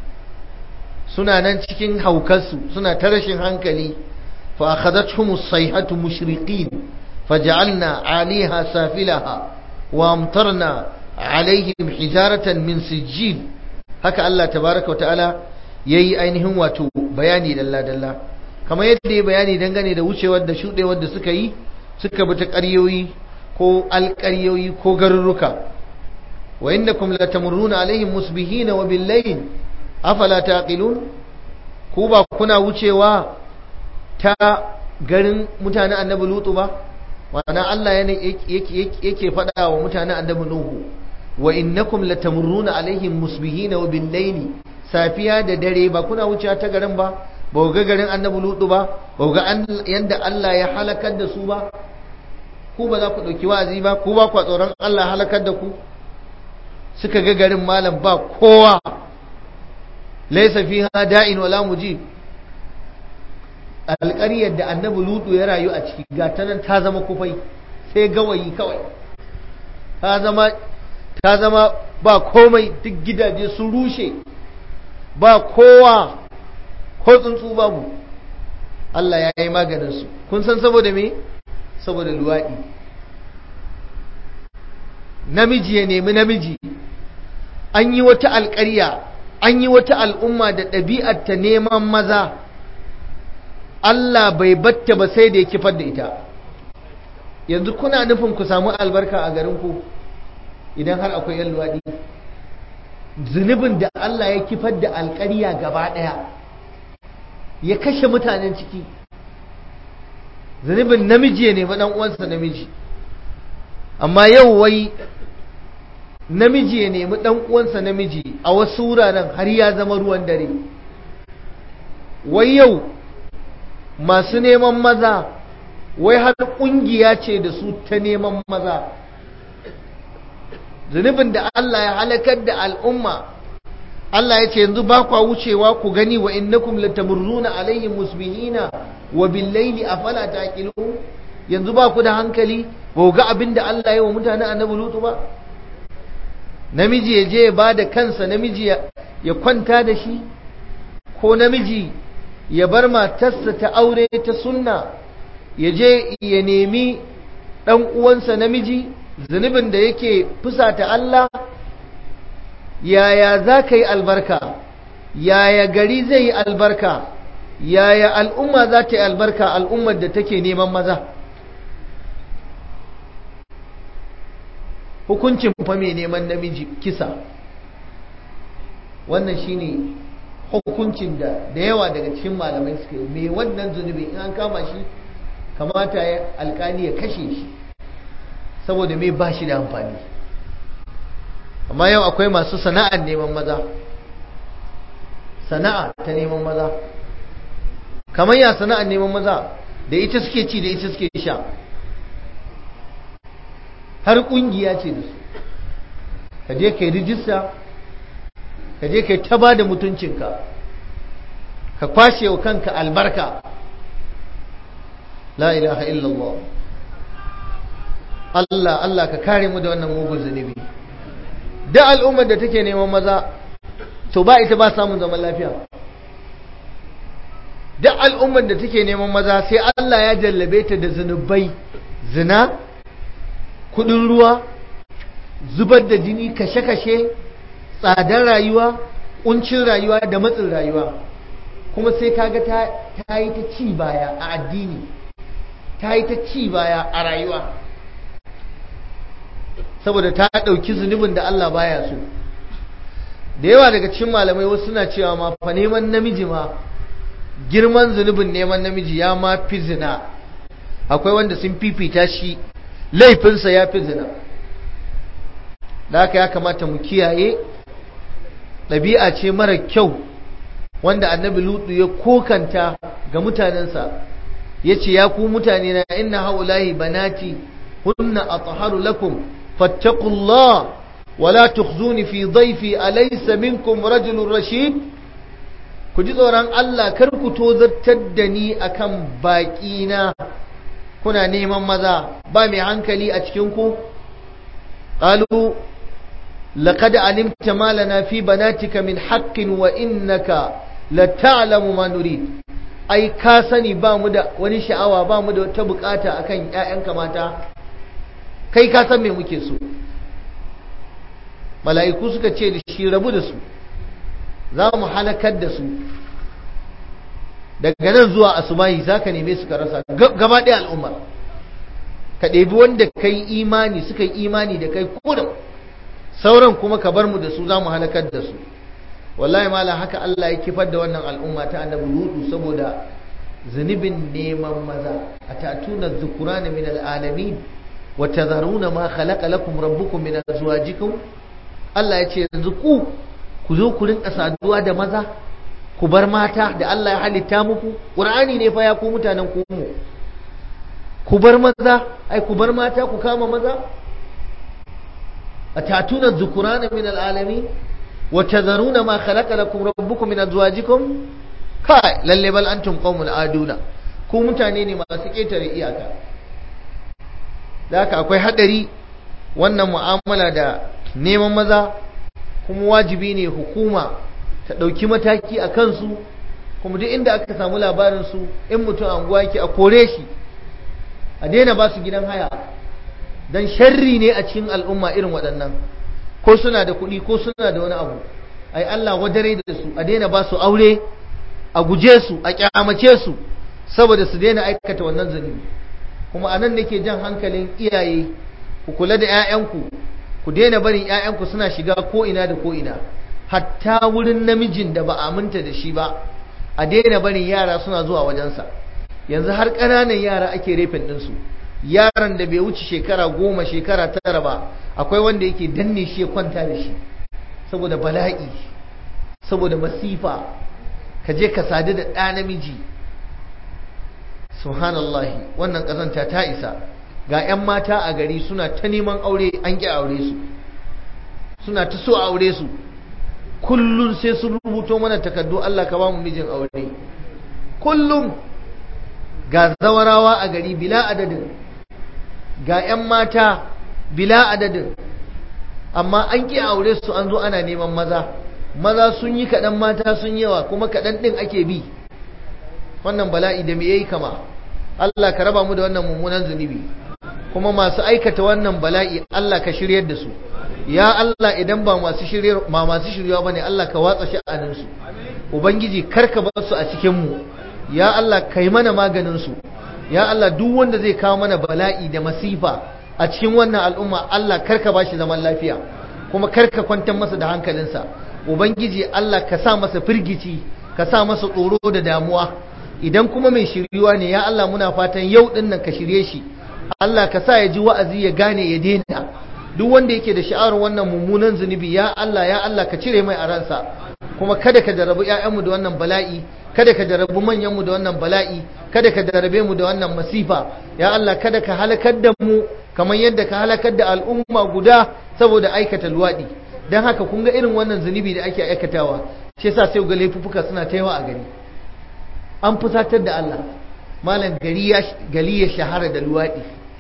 suna nan cikin haukarsu suna ta rashin hankali. fa akhadathum as-sayhatu mushriqin faj'alna 'aliha safilaha wa amtarna 'alayhim hijaratan min sijil. haka Allah tabaaraka wa ta'ala yayi ainihin wato bayani dalla dalla, kamar yadda ya bayani dangane da wucewar da shudewar da suka yi, suka bi ta ƙaryoyi ko alƙaryoyi ko garuruka. wa innakum latamurruna alaihim musbihina wa bil-layl afala taqilun, ku ba kuna wucewa ta garin mutanen annabi lutu ba? wana Allah yana yake yake faɗa wa mutanen annabi nuhu, wa innakum latamurruna alaihim musbihina wa bil-layl, safiya da dare ba kuna wucewa ta garin ba? ba ga garin annabi lutu ba? ba ga yanda Allah ya halakar da su ba? ku ba za ku dauki wa'azi ba? ku ba ku tsoron Allah halakar da ku? suka ga garin malam ba kowa, laysa fiha da'in wala mujib. alƙaryar da annabi lutu ya rayu a ciki ga ta nan ta zama kufai, sai gawayi kawai, ta zama ta zama ba komai, duk gidaje sun rushe, ba kowa ko tsuntsu babu. Allah ya yi maganin su. kun san saboda me? saboda luwaɗi. namiji ya nemi namiji. an yi wata alƙarya, an yi wata al'umma da ɗabi'ar ta neman maza, Allah bai batta ba sai da ya kifar da ita. yanzu kuna nufin ku samu albarka a garinku idan har akwai yan luwaɗi? zunubin da Allah ya kifar da alƙarya gaba ɗaya, ya kashe mutanen ciki. zunubin namiji ne ba ɗan uwansa namiji. amma yau wai namiji ya nemi ɗan uwansa namiji a wasu wuraren har ya zama ruwan dare. wai yau masu neman maza wai har ƙungiya ce da su ta neman maza. zunubin da Allah ya halakar da al'umma, Allah ya ce yanzu ba kwa wucewa ku gani, wa innakum latamurruna alaihim musbihina wa bil-layli afala taqilun. yanzu ba ku da hankali, ba ga abin da Allah ya yi wa mutanen annabi lutu ba? namiji ya je ya ba da kansa, namiji ya kwanta da shi, ko namiji ya bar matarsa ta aure ta sunna ya je ya nemi ɗan uwansa namiji, zunubin da yake fusata Allah. yaya za ka yi albarka? yaya gari zai yi albarka? yaya al'umma za ta yi albarka? al'ummar da take neman maza. hukuncin fa mai neman namiji kisa. wannan shine hukuncin da da yawa daga cikin malamai suka yi. mai wannan zunubi in an kama shi kamata ya alkali ya kashe shi, saboda mai ba shi da amfani. amma yau akwai masu sana'ar neman maza, sana'a ta neman maza. kamar ya sana'ar neman maza? da ita suke ci, da ita suke sha, har kungiya ce da su. ka je kai rijista, ka je kai ta ba da mutuncinka, ka kwashe wa kanka albarka. la ilaha illallah. Allah Allah ka kare mu da wannan mugun zunubi. da al'ummar da take neman maza to ba ita ba samun zaman lafiya. duk al'ummar da take neman maza sai Allah ya jallabe ta da zunubai, zina, kudin ruwa, zubar da jini, kashe-kashe, tsadar rayuwa, kuncin rayuwa da matsin rayuwa. Kuma sai kaga ta, ta yi ta ci baya a addini, ta yi ta ci baya a rayuwa, saboda ta ɗauki zunubin da Allah baya so. Da yawa daga cikin malamai wasu suna cewa ma fa neman namiji ma, girman zunubin neman namiji ya ma fi zina. Akwai wanda sun fifita shi, laifinsa ya fi zina. Da haka ya kamata mu kiyaye, ɗabi'a ce mara kyau wanda annabi Lutu ya kokanta ga mutanensa, ya ce ya ku mutane na inna haulahi banati hunna atharu lakum fattaqullah wala tukhzuni fi dhayfi alaysa minkum rajulun rashid. Ku ji tsoron Allah, kar ku tozartar da ni akan baki na, kuna neman maza, ba mai hankali a cikin ku? Qalu laqad alimta ma lana fi banatika min haqqin wa innaka la ta'lamu ma nurid. Ai ka sani ba mu da wani sha'awa, ba mu da wata bukata akan ƴaƴanka mata, kai ka san me muke so. Mala'iku suka ce da shi rabu da su, za mu halakar da su, daga nan zuwa asubahi za ka neme su ka rasa gaba ɗaya al'ummar, ka ɗebi wanda kai imani suka yi imani da kai kudu, sauran kuma ka bar mu da su, za mu halakar da su. Wallahi mala haka Allah ya kifar da wannan al'umma ta annabi Lutu saboda zunubin neman maza. Atatuna dhukurana min al'alamin wa tadharuna ma khalaqa lakum rabbukum min azwajikum. Allah ya ce yanzu ku ku zo ku rinka saduwa da maza, ku bar mata da Allah ya halitta muku. Qur'ani ne fa ya ku mutanen ku mu, ku bar maza, ai ku bar mata ku kama maza. Atatuna dhukurana min al'alamin wa tadharuna ma khalaqa lakum rabbukum min azwajikum. Kai lalle bal antum qaumun aduna, ku mutane ne masu ketare iyaka. Da haka akwai hadari wannan mu'amala da neman maza, kuma wajibi ne hukuma ta dauki mataki a kansu. Kuma duk inda aka samu labarin su, in mutum anguwa yake a kore shi, a daina ba su gidan haya, dan sharri ne a cikin al'umma irin waɗannan. Ko suna da kuɗi ko suna da wani abu, ai Allah wadare da su, a daina ba su aure, a guje su, a kyamace su, saboda su daina aikata wannan zunubi. Kuma anan nake jan hankalin iyaye, ku kula da 'ya'yanku, ku daina barin 'ya'yanku suna shiga ko ina da ko ina, hatta wurin namijin da ba a aminta da shi ba, a daina barin yara suna zuwa wajensa. Yanzu har ƙananan yara ake refin ɗinsu, yaran da bai wuce shekara goma shekara tara ba, akwai wanda yake danne shi ya kwanta da shi saboda bala'i, saboda masifa. Ka je ka sadu da ɗa namiji, subhanallahi, wannan ƙazanta ta isa. Ga 'yan mata a gari suna ta neman aure, an ƙi aure su, suna ta so aure su, kullum sai sun rubuto mana takardu, Allah ka ba mu mijin aure. Kullum ga zawarawa a gari bila adadin, ga 'yan mata bila adadin, amma an ƙi aure su, an zo ana neman maza. Maza sun yi kaɗan, mata sun yawa, kuma kaɗan ɗin ake bi. Wannan bala'i da me yayi kama? Allah ka raba mu da wannan mummunan zunubi, kuma masu aikata wannan bala'i Allah ka shiryar da su. Ya Allah, idan ba masu shiryar ma masu shiryawa bane, Allah ka watsa sha'anin su. Ubangiji karka bar su a cikin mu. Ya Allah, kai mana maganin su. Ya Allah, duk wanda zai kawo mana bala'i da masifa a cikin wannan al'umma, Allah karka bashi zaman lafiya, kuma karka kwantar masa da hankalinsa. Ubangiji Allah ka sa masa firgici, ka sa masa tsoro da damuwa. Idan kuma mai shiryuwa ne, ya Allah muna fatan yau din nan ka shirye shi. Allah ka sa ya ji wa'azi, ya gane, ya daina. Duk wanda yake da sha'awar wannan mummunan zunubi, ya Allah ya Allah ka cire mai a ransa. Kuma kada ka jarabu ƴaƴanmu da wannan bala'i, kada ka jarabu manyanmu da wannan bala'i, kada ka jarabe mu da wannan masifa. Ya Allah, kada ka halakar da mu kamar yadda ka halakar da al'umma guda saboda aikata luwaɗi. Don haka kun ga irin wannan zunubi da ake aikatawa, shi yasa sai ga laifuffuka suna ta yawa a gari. An fusatar da Allah. Malam gari ya gari ya shahara da luwaɗi,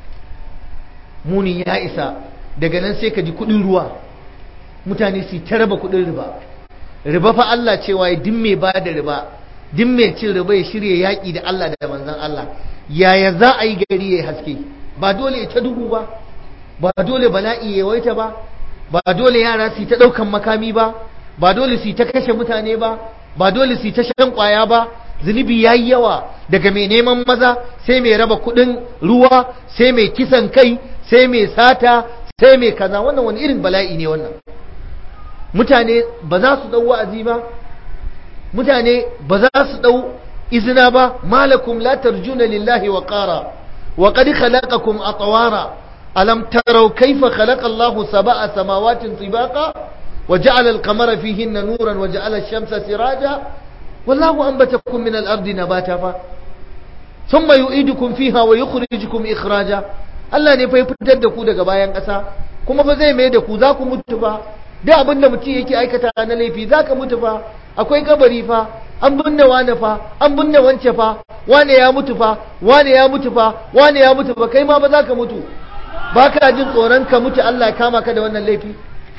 muni ya isa. Daga nan sai ka ji kuɗin ruwa, mutane su ta raba kuɗin riba. Riba fa Allah cewa ya dimme ba da riba din mai cin riba ya shirya yaƙi da Allah da manzon Allah, yaya za a yi gari ya haske? Ba dole ya ta duhu ba, ba dole bala'i ya waita ba, ba dole yara su ta ɗaukan makami ba, ba dole su ta kashe mutane ba, ba dole su ta shan ƙwaya ba. Zunubi ya yi yawa, daga mai neman maza sai mai raba kuɗin ruwa, sai mai kisan kai, sai mai sata, sai mai kaza. Wannan wani irin bala'i ne wannan? Mutane ba za su ɗau wa'azi ba, mutane ba za su ɗau izina ba. Malakum la tarjuna lillahi wa qara wa qad khalaqakum atwara alam taraw kayfa khalaqa Allahu sab'a samawatin tibaqa wa ja'ala al-qamara fihinna nuran wa ja'ala ash-shamsa siraja wallahu anbatakum min al-ardi nabata fa thumma yu'idukum fiha wa yukhrijukum ikhraja. Allah ne fa ya fitar da ku daga bayan ƙasa, kuma ba zai mai da ku, za ku mutu fa. Da abin da mutum yake aikata na laifi za ka mutu fa. Akwai kabari fa, an binne wane fa, an binne wance fa, wane ya mutu fa, wane ya mutu fa, wane ya mutu fa, kai ma ba za ka mutu. Ba ka jin tsoron ka mutu Allah ya kama ka da wannan laifi,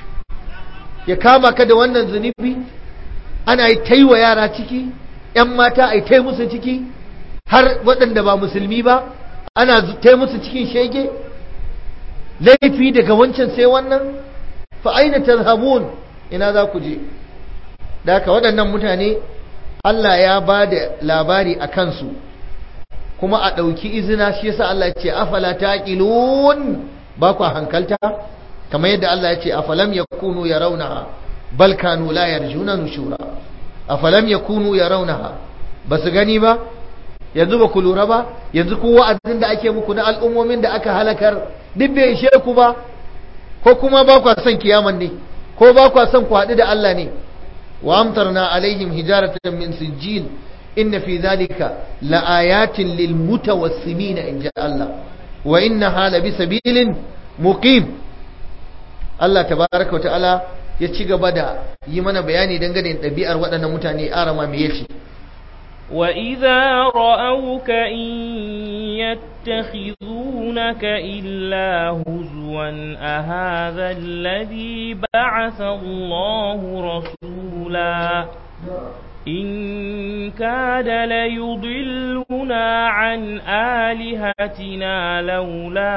ya kama ka da wannan zunubi? Ana yi ta yi wa yara ciki, ‘yan mata a yi ta yi musu ciki, har waɗanda ba musulmi ba ana ta yi musu cikin shege. Laifi daga wancan sai wannan, fa aina tazhabun, ina za ku je? Da haka waɗannan mutane Allah ya ba da labari a kansu, kuma a ɗauki izina. Shi yasa Allah ya ce afala taqilun, ba ku hankalta? Kamar yadda Allah ya ce afalam yakunu yarawnaha bal kanu la yarjuna nushura. Afalam yakunu yarawnaha, basu gani ba? Yanzu ba ku lura ba? Yanzu ku wa'azin da ake muku na al'ummomin da aka halakar duk bai ishe ku ba? Ko kuma ba ku son kiyaman ne? Ko ba ku son ku haɗu da Allah ne? wa amtarna alaihim hijaratan min sijil inna fi dhalika laayatin lil mutawassimin in ja Allah wa innaha la bisabilin muqim. Allah tabaraka wa ta'ala ya ci gaba da yi mana bayani dangane da ɗabi'ar waɗannan mutane. Arama me yace? وَإِذَا رَأَوْكَ إِن يَتَّخِذُونَكَ إِلَّا هُزُوًا أَهَذَا الَّذِي بَعَثَ اللَّهُ رَسُولًا إِن كَادَ لَيُضِلُّنَا عَنْ آلِهَتِنَا لَوْلَا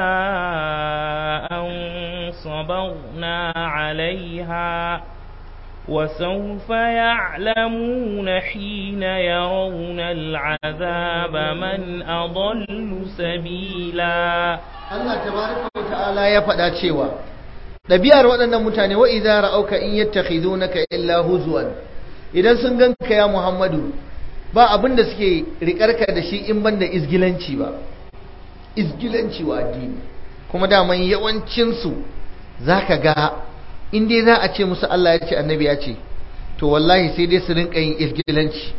أَن صَبَرْنَا عَلَيْهَا وسوف يعلمون حين يرون العذاب من أضل سبيلا. Allah tabaraka wa ta'ala ya faɗa cewa ɗabi'ar waɗannan mutane wa idza ra'auka in yattakhidunaka illa huzwan, idan sun ganka ya Muhammadu ba abin da suke rikarka da shi in banda izgilanci ba, izgilanci wa addini. Kuma daman yawancin su zaka ga in dai za a ce musu Allah ya ce annabi ya ce, to wallahi sai dai su rinka yin izgilanci.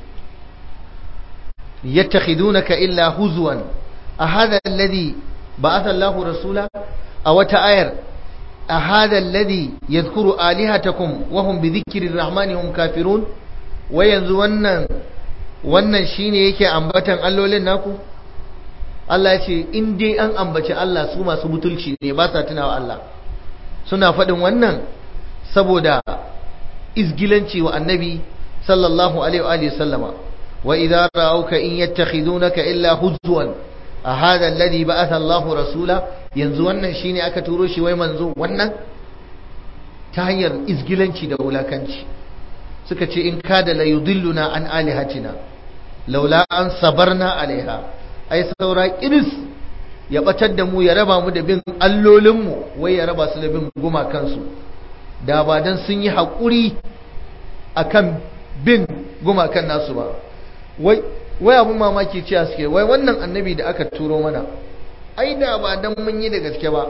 yattakhidunaka illa huzwan a hadha alladhi ba'atha Allahu rasula. A wata ayar a hadha alladhi yadhkuru alihatakum wa hum bi dhikri arrahmani hum kafirun. Wai yanzu wannan wannan shine yake ambatan allolin naku? Allah ya ce in dai an ambaci Allah su masu butulci ne, ba sa tunawa Allah. Suna faɗin wannan saboda izgilanci wa annabi sallallahu alaihi wa sallama. wa idza ra'awka in yattakhidunaka illa huzwan a hadha alladhi ba'atha Allahu rasula. Yanzu wannan shine aka turo shi wai manzo, wannan ta hanyar izgilanci da wulakanci. Suka ce in kada la yudilluna an alihatina laula an sabarna alaiha, ai saura kiris ya batar da mu, ya raba mu da bin allolinmu, wai ya raba su da bin gumakansu. Da ba dan sun yi haƙuri akan bin gumakan nasu ba. Wai wai abun mamaki cewa suke wai wannan annabi da aka turo mana, ai da ba dan mun yi da gaske ba,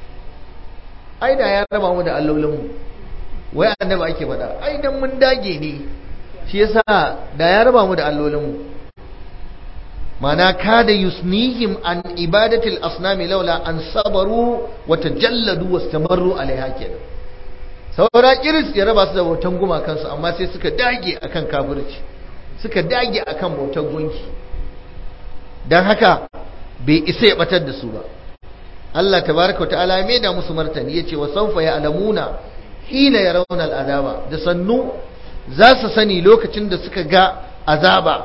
ai da ya raba mu da allolinmu. Wai annabi ake faɗa, ai dan mun dage ne shi yasa da ya raba mu da allolinmu. mana kada yusnihim an ibadatil asnami laula an sabaru wa tajalladu wastamarru alaiha kenan. Saura kiris ya raba su da bautan gumakansu, amma sai suka dage akan kafirci, suka dage akan bautan gunki. Dan haka bai isa ya batar da su ba. Allah tabaraka ta'ala ya maida musu martani yace wa sawfa ya'lamuna hina yarawna al'adaba. Da sannu za su sani lokacin da suka ga azaba.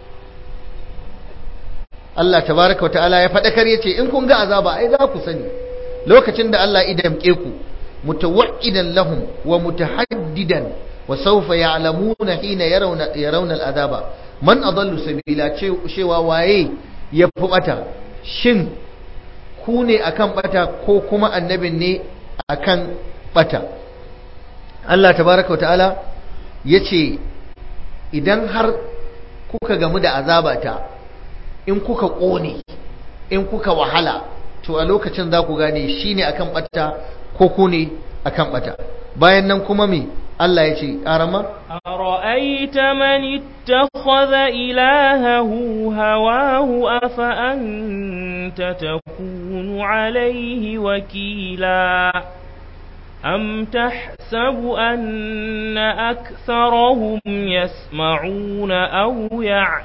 Allah tabaraka wa ta'ala ya faɗakar yace in kun ga azaba ai za ku sani lokacin da Allah ya damke ku mutawaqqidan lahum wa mutahaddidan wa sawfa ya'lamuna hina yarawna yarawna al'azaba man adallu sabila cewa waye ya fi bata shin ku ne akan bata ko kuma annabin ne akan bata. Allah tabaraka wa ta'ala yace idan har kuka gamu da azabata in kuka ƙone in kuka wahala to a lokacin za ku gane shi ne akan ɓata ko ku ne akan ɓata. Bayan nan kuma me Allah ya ce ƙarama ara'aita man ittakhadha ilahahu hawahu afa anta takunu alayhi wakila أم تحسب أن أكثرهم يسمعون أو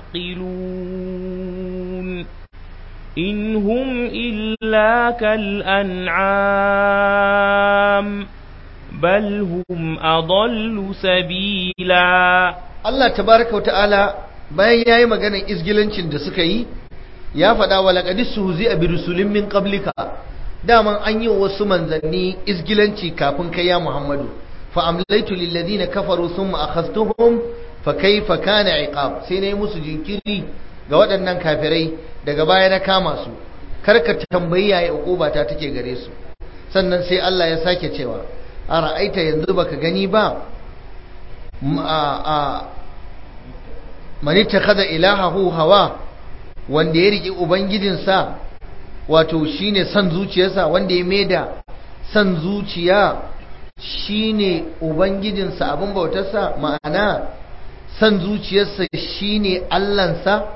يعقلون إن هم إلا كالأنعام بل هم أضل سبيلا. الله تبارك وتعالى bayan yayi maganar izgilancin da suka yi ya faɗa wa laqad suhzi'a bi rusulin min qablika daman an yi wasu manzanni izgilanci kafin kai ya Muhammadu fa amlaitu lil ladina kafaru thumma akhadhtuhum fa kayfa kana iqab sai nayi musu jinkiri ga waɗannan kafirai daga baya na kama su karka tambayi yayi uquba ta take gare su. Sannan sai Allah ya sake cewa ara'aita yanzu baka gani ba a man ittakhadha ilahahu hawa wanda ya riki ubangijinsa wato shine san zuciyarsa wanda ya maida san zuciya shine ubangijinsa abin bautarsa ma'ana san zuciyarsa shine Allahnsa.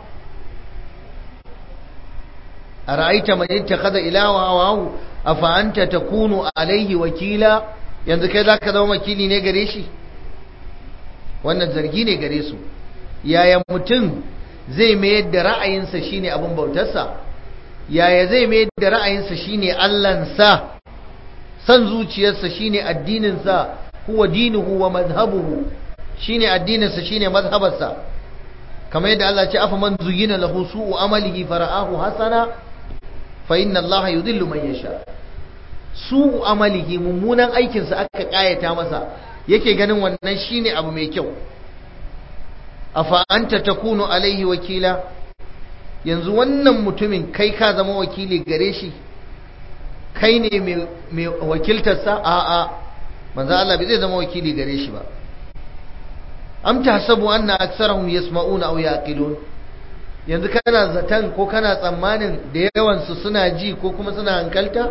ara'aita man ittakhadha ilahahu afa anta takunu alaihi wakila yanzu kai zaka zama wakili ne gare shi. wannan zargi ne gare su. yaya mutum zai mayar da ra'ayinsa shine abin bautarsa? yaya zai mayar da ra'ayinsa shine Allahnsa? san zuciyarsa shine addininsa, huwa dinuhu wa madhhabuhu, shine addininsa shine mazhabarsa. kamar yadda Allah ya ce afa man zuyina lahu su'u amalihi fara'ahu hasana fa inna Allah yudhillu man yasha. su'u amalihi mummunan aikinsa aka kayata masa yake ganin wannan shine abu mai kyau. afa anta takunu alaihi wakila yanzu wannan mutumin kai ka zama wakili gare shi, kai ne mai wakiltarsa? a'a manzo Allah bai zai zama wakili gare shi ba. am tahsabu anna aktharahum yasma'una aw yaqilun yanzu kana zatan ko kana tsammanin da yawan su suna ji ko kuma suna hankalta?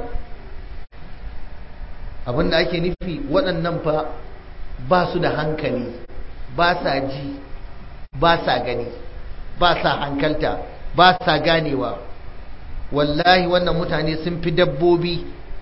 abinda ake nufi waɗannan fa ba su da hankali, ba sa ji, ba sa gani, ba sa hankalta, ba sa ganewa. wallahi wannan mutane sun fi dabbobi,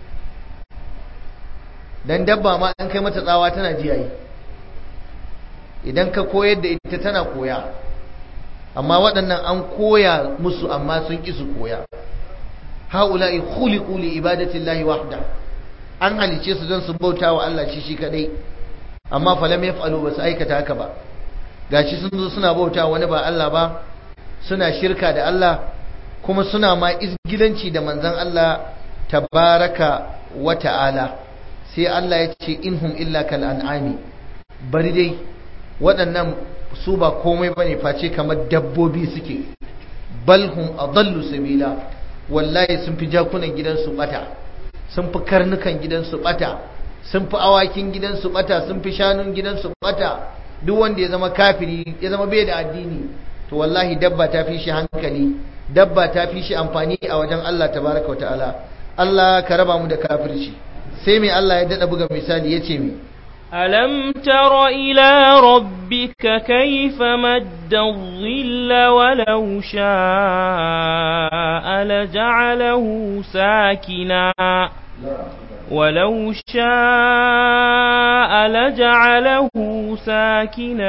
dan dabba ma an kai mata tsawa tana ji yayi, idan ka koyar da ita tana koya, amma waɗannan an koya musu amma sun ƙi su koya. haula'i khuliqu li ibadati llahi wahda, an halice su don su bauta wa Allah shi shi kadai, amma falam yaf'alu basu aikata haka ba. gashi sun zo suna bauta wani ba Allah ba, suna shirka da Allah, kuma suna ma izgilanci da manzon Allah tabaraka wa ta'ala. sai Allah ya ce inhum illa kal an'ami, bari dai waɗannan su ba komai bane face kamar dabbobi suke. bal hum adallu sabila, wallahi sun fi jakunan gidansu bata, sun fi karnukan gidansu bata, sun fi awakin gidansu bata, sun fi shanun gidansu bata. duk wanda ya zama kafiri ya zama bai da addini to wallahi dabba ta fi shi hankali, dabba ta fi shi amfani a wajen Allah tabaraka wa ta'ala. Allah ka raba mu da kafirci. sai mai Allah ya dada buga misali yace mi alam tara ila rabbika kayfa madda dhilla walau sha'a laja'alahu sakina ولو شاء لجعله ساكنا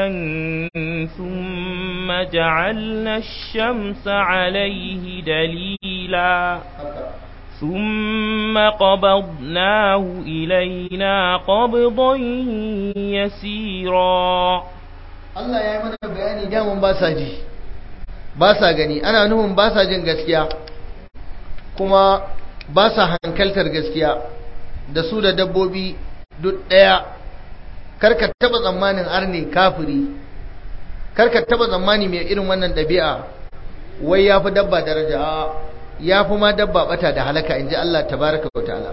ثم جعلنا الشمس عليه دليلا ثم قبضناه إلينا قبضا يسيرا Allah ya yi mana bayani daman ba sa ji ba sa gani, ana nufin ba sa jin gaskiya kuma ba sa hankaltar gaskiya, da su da dabbobi duk ɗaya. Karka taba tsammanin arne kafiri, karka taba tsammani mai irin wannan ɗabi'a wai ya fi dabba daraja, ya fi ma dabba bata da halaka, in ji Allah tabaraka wa ta'ala.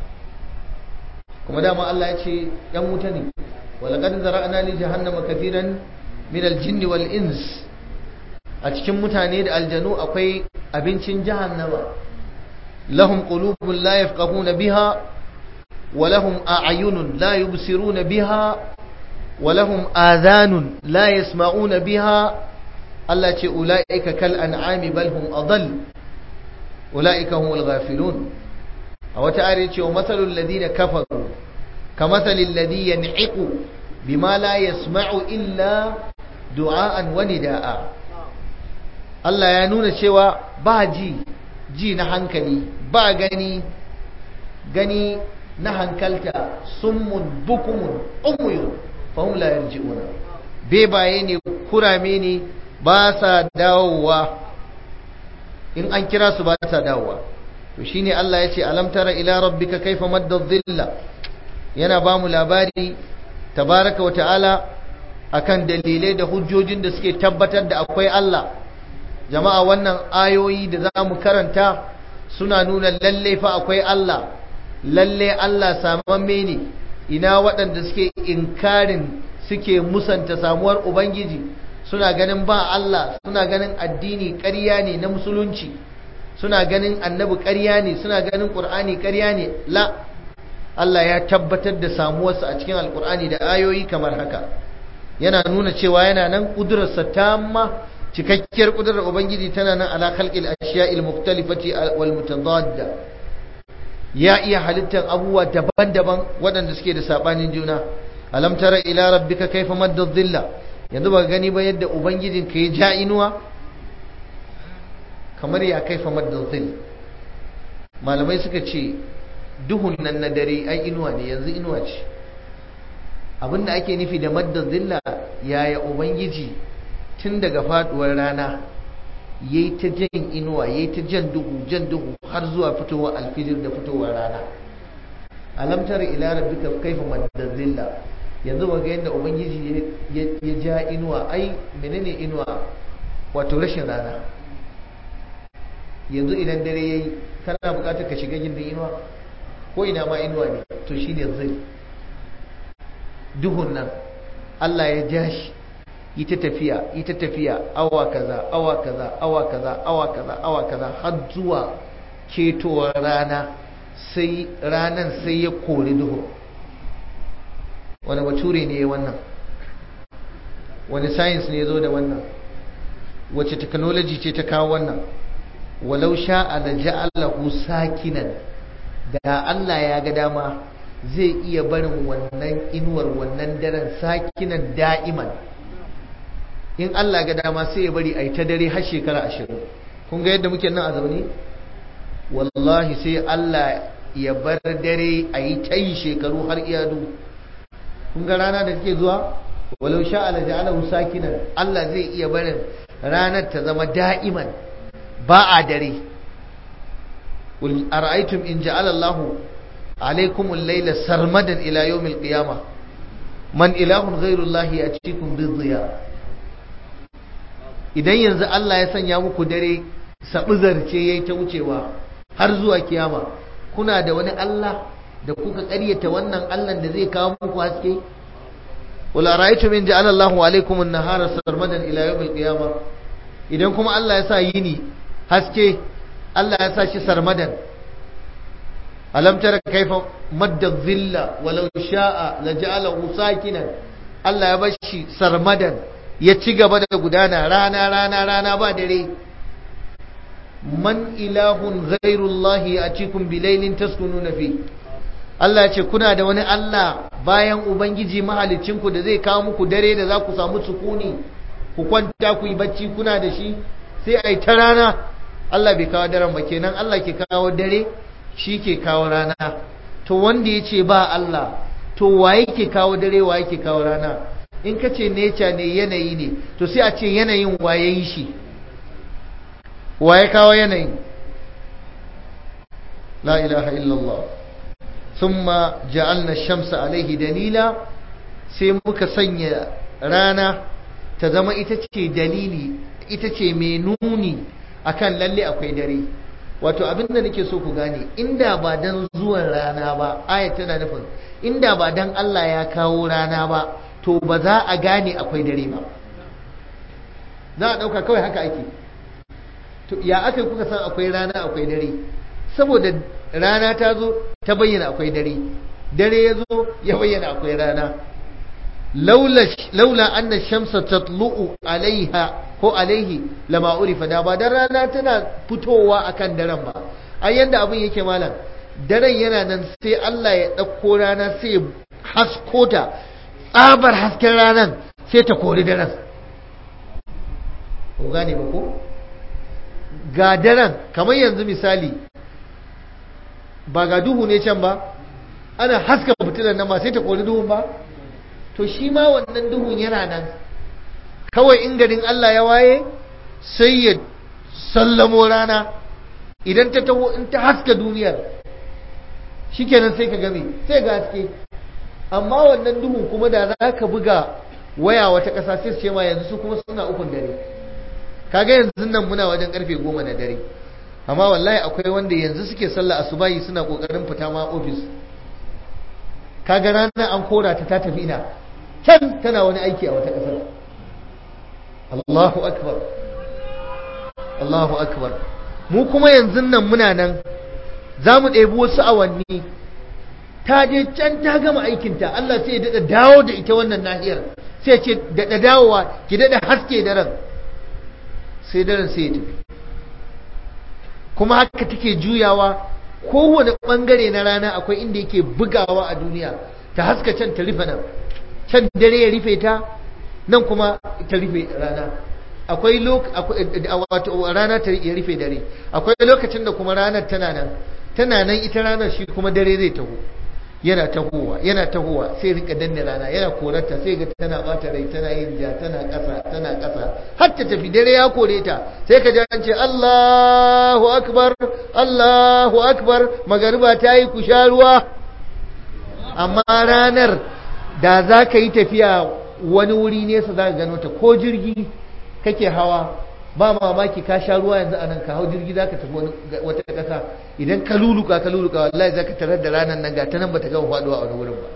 kuma dama Allah ya ce ‘yan wuta ne, walaƙar zara'ana li jahannama kafiran min aljinni wal ins, a cikin mutane da aljanu akwai abincin jahannama. lahum qulubun la yafqahuna biha wa lahum a'yunun la yubsiruna biha wa lahum adhanun la yasma'una biha. Allah ce ulaika kal an'ami bal hum adall ulaika humul ghafilun. a wata ayar ce wa masalul ladina kafaru kamathalil ladhi yan'iqu bima la yasma'u illa du'aan wa nidaa. Allah ya nuna cewa ba ji ji na hankali, ba gani gani na hankalta, summun bukumun umuyun fahum la yarji'una. bebaye ne, kurame ne, ba sa dawowa, in an kira su ba sa dawowa. to shine Allah ya ce alam tara ila rabbika kaifa madda dhilla, yana ba mu labari tabaraka wa ta'ala akan dalilai da hujjojin da suke tabbatar da akwai Allah. jama'a wannan ayoyi da za mu karanta suna nuna lalle fa akwai Allah, lalle Allah samamme ne. ina waɗanda suke inkarin, suke musanta samuwar ubangiji, suna ganin ba Allah, suna ganin addini ƙarya ne na musulunci, suna ganin annabi ƙarya ne, suna ganin ƙur'ani ƙarya ne. la Allah ya tabbatar da samuwarsa a cikin alƙur'ani da ayoyi kamar haka. yana nuna cewa yana nan ƙudurarsa tamma, cikakkiyar ƙudurar ubangiji tana nan ala khalqil ashiya'il mukhtalifati wal mutadadda. ya iya halittar abubuwa daban-daban waɗanda suke da sabanin juna. alam tara ila rabbika kaifa madda dhilla, yanzu ba gani ba yadda ubangijinka ya ja inuwa, kamar ya kaifa madda dhill. malamai suka ce duhun nan na dare ai inuwa ne, yanzu inuwa ce. abinda ake nufi da madda dhilla, yaya ubangiji tun daga faduwar rana yayi ta jan inuwa, yayi ta jan duhu jan duhu har zuwa fitowar alfijir da fitowar rana. alam tara ila rabbika kaifa madda dhilla, yanzu ba ga yadda ubangiji ya ja inuwa. ai menene inuwa? wato rashin rana. yanzu idan dare yayi kana bukatar ka shiga gindin inuwa, ko ina ma inuwa ne, to shine zai duhun nan Allah ya ja shi, ita tafiya ita tafiya awa kaza awa kaza awa kaza awa kaza awa kaza har zuwa ketowar rana, sai ranan sai ya kori duhu. wani bature ne wannan? wani science ne ya zo da wannan? wace technology ce ta kawo wannan? walau sha'a la ja'alahu sakinan, da Allah ya ga dama zai iya barin wannan inuwar wannan daren sakinan da'iman. in Allah ga dama sai ya bari a yi ta dare har shekara ashirin. kun ga yadda muke nan a zaune? wallahi sai Allah ya bar dare a yi ta yi shekaru har iyadu. kun ga rana da take zuwa? walau sha'a la ja'alahu sakinan, Allah zai iya barin ranar ta zama da'iman, ba a dare. qul ara'aytum in ja'ala Allahu alaykum al-layla sarmadan ila yawm al-qiyamah man ilahun ghayru Allahi ya'tikum bi-dhiya. idan yanzu Allah ya sanya muku dare sabuzarce yayi ta wucewa har zuwa kiyama, kuna da wani Allah da kuka ƙaryata wannan Allah da zai kawo muku haske? qul ara'aytum in ja'ala Allahu alaykum an-nahara sarmadan ila yawm al-qiyamah, idan kuma Allah ya sa yini haske, Allah ya sa shi sarmadan. alam tara kaifa madda dhilla walau sha'a la ja'alahu sakinan, Allah ya bar shi sarmadan, ya ci gaba da gudana rana rana rana ba dare. man ilahun ghairullahi ya'tikum bilailin taskununa fi, Allah ya ce kuna da wani Allah bayan ubangiji mahalicinku da zai kawo muku dare da za ku samu sukuni, ku kwanta ku yi bacci? kuna da shi? sai ai ta rana Allah bai kawo daren ba. kenan Allah ke kawo dare, shi ke kawo rana. to wanda ya ce ba Allah, to wa yake kawo dare, wa yake kawo rana? in ka ce nature ne yanayi ne to sai a ce yanayin waye yi shi waye kawo yanayin la ilaha illallah thumma ja'alna ash-shamsa alayhi dalila sai muka sanya rana ta zama ita ce dalili ita ce mai nuni akan lalle akwai dare wato abinda nake so ku gane inda ba dan zuwan rana ba ayat tana nufin inda ba dan Allah ya kawo rana ba to ba za a gane akwai dare ba za a dauka kawai haka ake to ya aka kuka san akwai rana akwai dare saboda rana ta zo ta bayyana akwai dare dare ya zo ya bayyana akwai rana laula laula anna shamsa tatlu'u alaiha ko alaihi lama urifa da ba dan rana tana fitowa akan daren ba ai yanda abin yake malam daren yana nan sai Allah ya dauko rana sai ya hasko ta tsabar hasken ranan sai ta kori daren ko gane ba ko ga daren kamar yanzu misali ba ga duhu ne can ba ana haska fitilar nan ma sai ta kori duhun ba to shi ma wannan duhun yana nan kawai in garin Allah ya waye sai ya sallamo rana idan ta taho in ta haska duniyar shikenan sai ka game sai ga haske amma wannan duhun kuma da za ka buga waya wata ƙasa sai su ce ma yanzu su kuma suna ukun dare kaga yanzu nan muna wajen karfe goma na dare amma wallahi akwai wanda yanzu suke sallah asubahi suna kokarin fita ma ofis kaga ranar an kora ta ta tafi ina can tana wani aiki a wata ƙasar Allahu akbar Allahu akbar mu kuma yanzu nan muna nan za mu ɗebi wasu awanni ta je can ta gama aikinta Allah sai ya daɗa dawo da ita wannan nahiyar sai ce daɗa dawowa ki daɗa haske daren sai daren sai ya tafi kuma haka take juyawa kowane ɓangare na rana akwai inda yake bugawa a duniya ta haska can ta rufe nan can dare ya rufe ta nan kuma ta rufe rana akwai wato rana ta ya rufe dare akwai lokacin da kuma ranar tana nan tana nan ita ranar shi kuma dare zai taho yana tahowa yana tahowa sai rinka danne rana yana korarta sai ga tana bata rai tana yin ja tana ƙasa tana ƙasa har ta tafi dare ya kore ta sai ka ji an ce Allahu akbar Allahu akbar magariba ta yi ku sha ruwa amma ranar da za ka yi tafiya wani wuri nesa za ka gano ta ko jirgi kake hawa ba mamaki ka sha ruwa yanzu anan ka hau jirgi za ka tafi wata ƙasa idan ka luluka ka luluka wallahi za ka tarar da ranar nan ga ta nan ba ta gama faɗuwa a wani wurin ba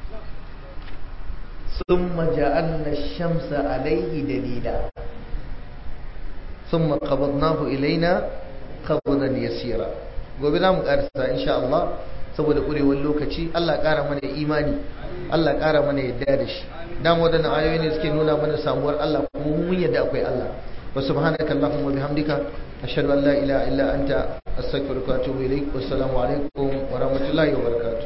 summa ja'alna shamsa alayhi dalila summa qabadnahu ilaina qabdan yasira gobe za mu karasa insha Allah saboda kurewar lokaci Allah ƙara mana imani Allah ƙara mana yadda da shi dan wadannan ayoyi ne suke nuna mana samuwar Allah kuma mun yadda akwai Allah wa subhanaka allahumma wa bihamdika ashhadu an la ilaha illa anta astaghfiruka wa atubu ilaik wassalamu alaikum wa rahmatullahi wa barakatuh